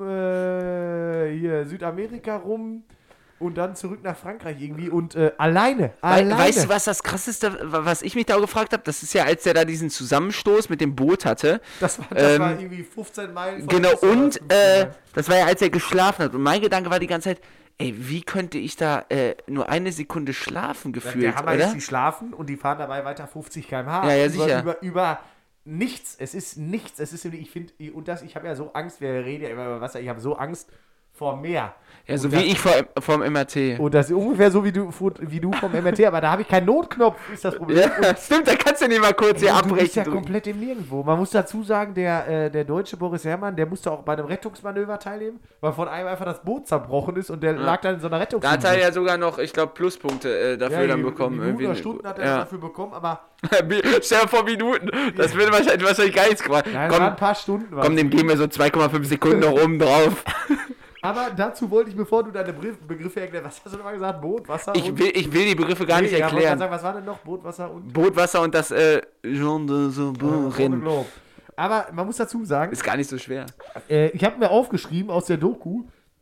hier Südamerika rum und dann zurück nach Frankreich irgendwie und alleine. Weißt du, was das Krasseste, was ich mich da gefragt habe? Das ist ja, als der da diesen Zusammenstoß mit dem Boot hatte. Das war irgendwie 15 Meilen von Genau, Küste oder und 15 Meilen. das war ja, als er geschlafen hat. Und mein Gedanke war die ganze Zeit, ey, wie könnte ich da nur eine Sekunde schlafen gefühlt, Der Hammer oder? ist, die schlafen und die fahren dabei weiter 50 km/h. Ja, sicher. Über nichts. Es ist nichts. Es ist, ich finde, ich habe ja so Angst, wir reden ja immer über Wasser, ich habe so Angst vor Meer. Ja, so und wie das, ich vom MRT. Und das ist ungefähr so wie du vom MRT, aber da habe ich keinen Notknopf, ist das Problem. Ja, stimmt, da kannst du nicht mal kurz hier Du bist abbrechen. ja komplett im Nirgendwo. Man muss dazu sagen, der deutsche Boris Herrmann, der musste auch bei einem Rettungsmanöver teilnehmen, weil von einem einfach das Boot zerbrochen ist und der lag dann in so einer Da Rettungsmanöver. hat er ja sogar noch, ich glaube, Pluspunkte dafür dann bekommen. Minuten oder Stunden hat er dafür bekommen, aber Stell dir vor Minuten. Das würde wahrscheinlich gar nichts gemacht. nein, es waren ein paar Stunden. Komm, dem geben wir so 2,5 Sekunden noch oben drauf. Aber dazu wollte ich, bevor du deine Begriffe erklärst, was hast du nochmal gesagt? Boot, Wasser und... Ich will die Begriffe gar nicht Ja, wollte erklären. gerade sagen, was war denn noch? Boot, Wasser und... Boot, Wasser und das Jean de Rennen. Globe. Aber man muss dazu sagen, Ist gar nicht so schwer. ich habe mir aufgeschrieben aus der Doku,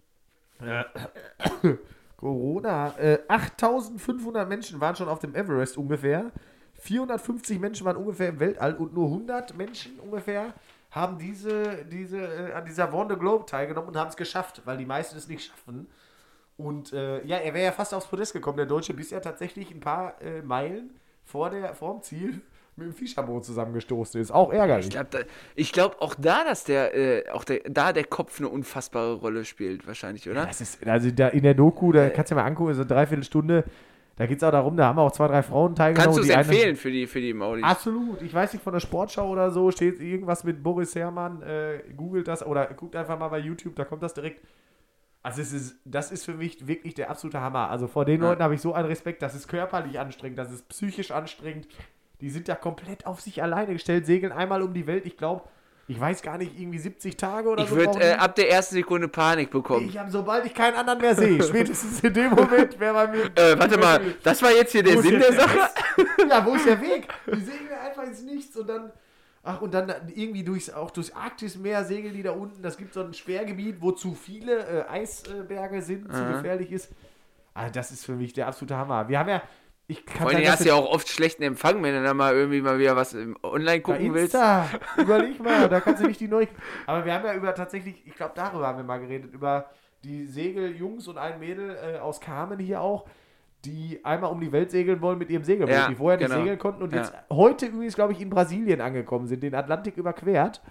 Corona, 8.500 Menschen waren schon auf dem Everest ungefähr, 450 Menschen waren ungefähr im Weltall und nur 100 Menschen ungefähr haben an dieser Vendée Globe teilgenommen und haben es geschafft, weil die meisten es nicht schaffen. Und er wäre ja fast aufs Podest gekommen, der Deutsche, bis er tatsächlich ein paar Meilen vorm Ziel mit dem Fischerboot zusammengestoßen ist. Auch ärgerlich. Ich glaube auch da, dass der Kopf eine unfassbare Rolle spielt, wahrscheinlich, oder? Das ist, also da in der Doku, da kannst du dir mal angucken, so 3/4 Stunde, da geht es auch darum, da haben auch 2, 3 Frauen teilgenommen. Kannst du es empfehlen für die Maulis? Absolut. Ich weiß nicht, von der Sportschau oder so steht irgendwas mit Boris Herrmann, googelt das oder guckt einfach mal bei YouTube, da kommt das direkt. Also das ist für mich wirklich der absolute Hammer. Also vor den Leuten habe ich so einen Respekt, das ist körperlich anstrengend, das ist psychisch anstrengend. Die sind da komplett auf sich alleine gestellt, segeln einmal um die Welt. Ich glaube, ich weiß gar nicht, irgendwie 70 Tage oder Ich so. würde ab der ersten Sekunde Panik bekommen. Sobald ich keinen anderen mehr sehe, spätestens in dem Moment wäre bei mir... Warte mal, das war jetzt hier der Sinn der Sache? Ja, wo ist der Weg? Die segeln einfach ins Nichts und dann... und dann irgendwie durchs Arktismeer segeln die da unten. Das gibt so ein Sperrgebiet, wo zu viele Eisberge sind, zu gefährlich ist. Also das ist für mich der absolute Hammer. Wir haben ja... Vor allem hast du ja auch oft schlechten Empfang, wenn du dann mal wieder was online gucken willst. Überleg mal, da kannst du nicht die Neuigkeiten... Aber wir haben ja ich glaube, darüber haben wir mal geredet, über die Segeljungs und ein Mädel aus Kamen hier auch, die einmal um die Welt segeln wollen mit ihrem Segelboot, die vorher nicht segeln konnten und jetzt heute übrigens, glaube ich, in Brasilien angekommen sind, den Atlantik überquert.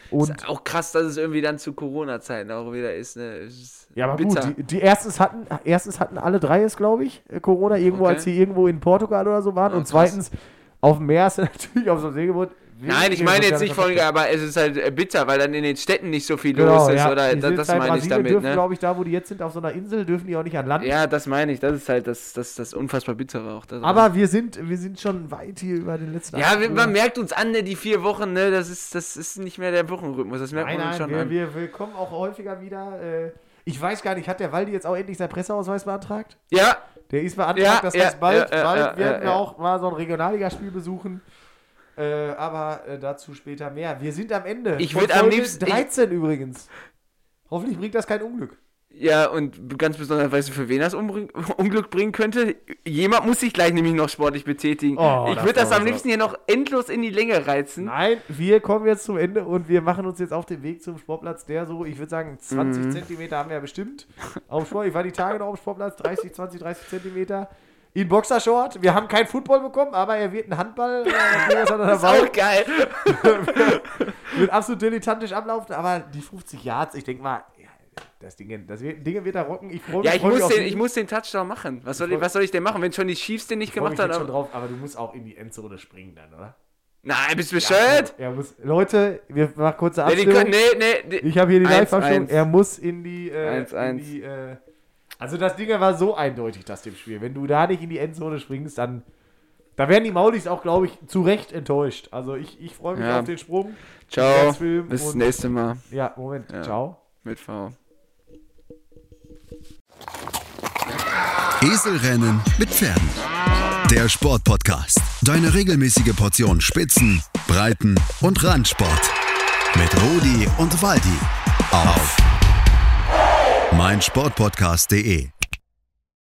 Und ist auch krass, dass es irgendwie dann zu Corona-Zeiten auch wieder ist. Ne? Ist ja, aber bitter. gut, die erstens hatten alle drei es, glaube ich, Corona, irgendwo, als sie irgendwo in Portugal oder so waren. Oh, und zweitens, auf dem Meer ist natürlich auf so einem Segelboot. Nein, ich meine jetzt nicht von, aber es ist halt bitter, weil dann in den Städten nicht so viel los Genau, ist, ja. oder Die sind das halt meine ich Brasilien damit, dürfen, ne? glaube ich, da, wo die jetzt sind, auf so einer Insel, dürfen die auch nicht an Land. Ja, das meine ich, das ist halt das unfassbar Bittere auch. Aber wir sind schon weit hier über den letzten ja, man merkt uns an, ne, die 4 Wochen, ne, das ist nicht mehr der Wochenrhythmus, das merkt man uns schon an. Wir kommen auch häufiger wieder. Ich weiß gar nicht, hat der Waldi jetzt auch endlich seinen Presseausweis beantragt? Ja. Der ist beantragt, Ja, das ja, heißt, bald ja, werden wir auch mal so ein Regionalligaspiel besuchen. Aber dazu später mehr. Wir sind am Ende. Ich Von würde am Folge liebsten 13 übrigens. Hoffentlich bringt das kein Unglück. Ja, und ganz besonders, weißt du, für wen das Unglück bringen könnte? Jemand muss sich gleich nämlich noch sportlich betätigen. Oh, ich würde das am liebsten hier noch endlos in die Länge reizen. Nein, wir kommen jetzt zum Ende und wir machen uns jetzt auf den Weg zum Sportplatz, der so, ich würde sagen, 20 Zentimeter haben wir ja bestimmt. Auf dem Sport, ich war die Tage noch auf dem Sportplatz, 30 Zentimeter. In Boxershort. Wir haben kein Football bekommen, aber er wird einen Handball. Das ist auch geil. Wird absolut dilettantisch ablaufen, aber die 50 Yards, ich denke mal, ja, das Ding wird da rocken. Ich freue mich. Ja, ich muss den Touchdown machen. Was soll ich denn machen, wenn schon die Chiefs den nicht gemacht haben? Schon drauf, aber du musst auch in die Endzone springen dann, oder? Nein, bist du bescheuert? Ja, Leute, wir machen kurze Abstimmung. Ich habe hier die Live-Abstimmung. Er muss in die 1-1. Also das Ding war so eindeutig, das dem Spiel. Wenn du da nicht in die Endzone springst, dann da werden die Maulis auch, glaube ich, zu Recht enttäuscht. Also ich freue mich auf den Sprung. Ciao, bis das nächste Mal. Ja, Moment, ciao. Mit V. Eselrennen mit Pferden. Der Sportpodcast. Deine regelmäßige Portion Spitzen, Breiten und Randsport. Mit Rudi und Waldi. Auf meinsportpodcast.de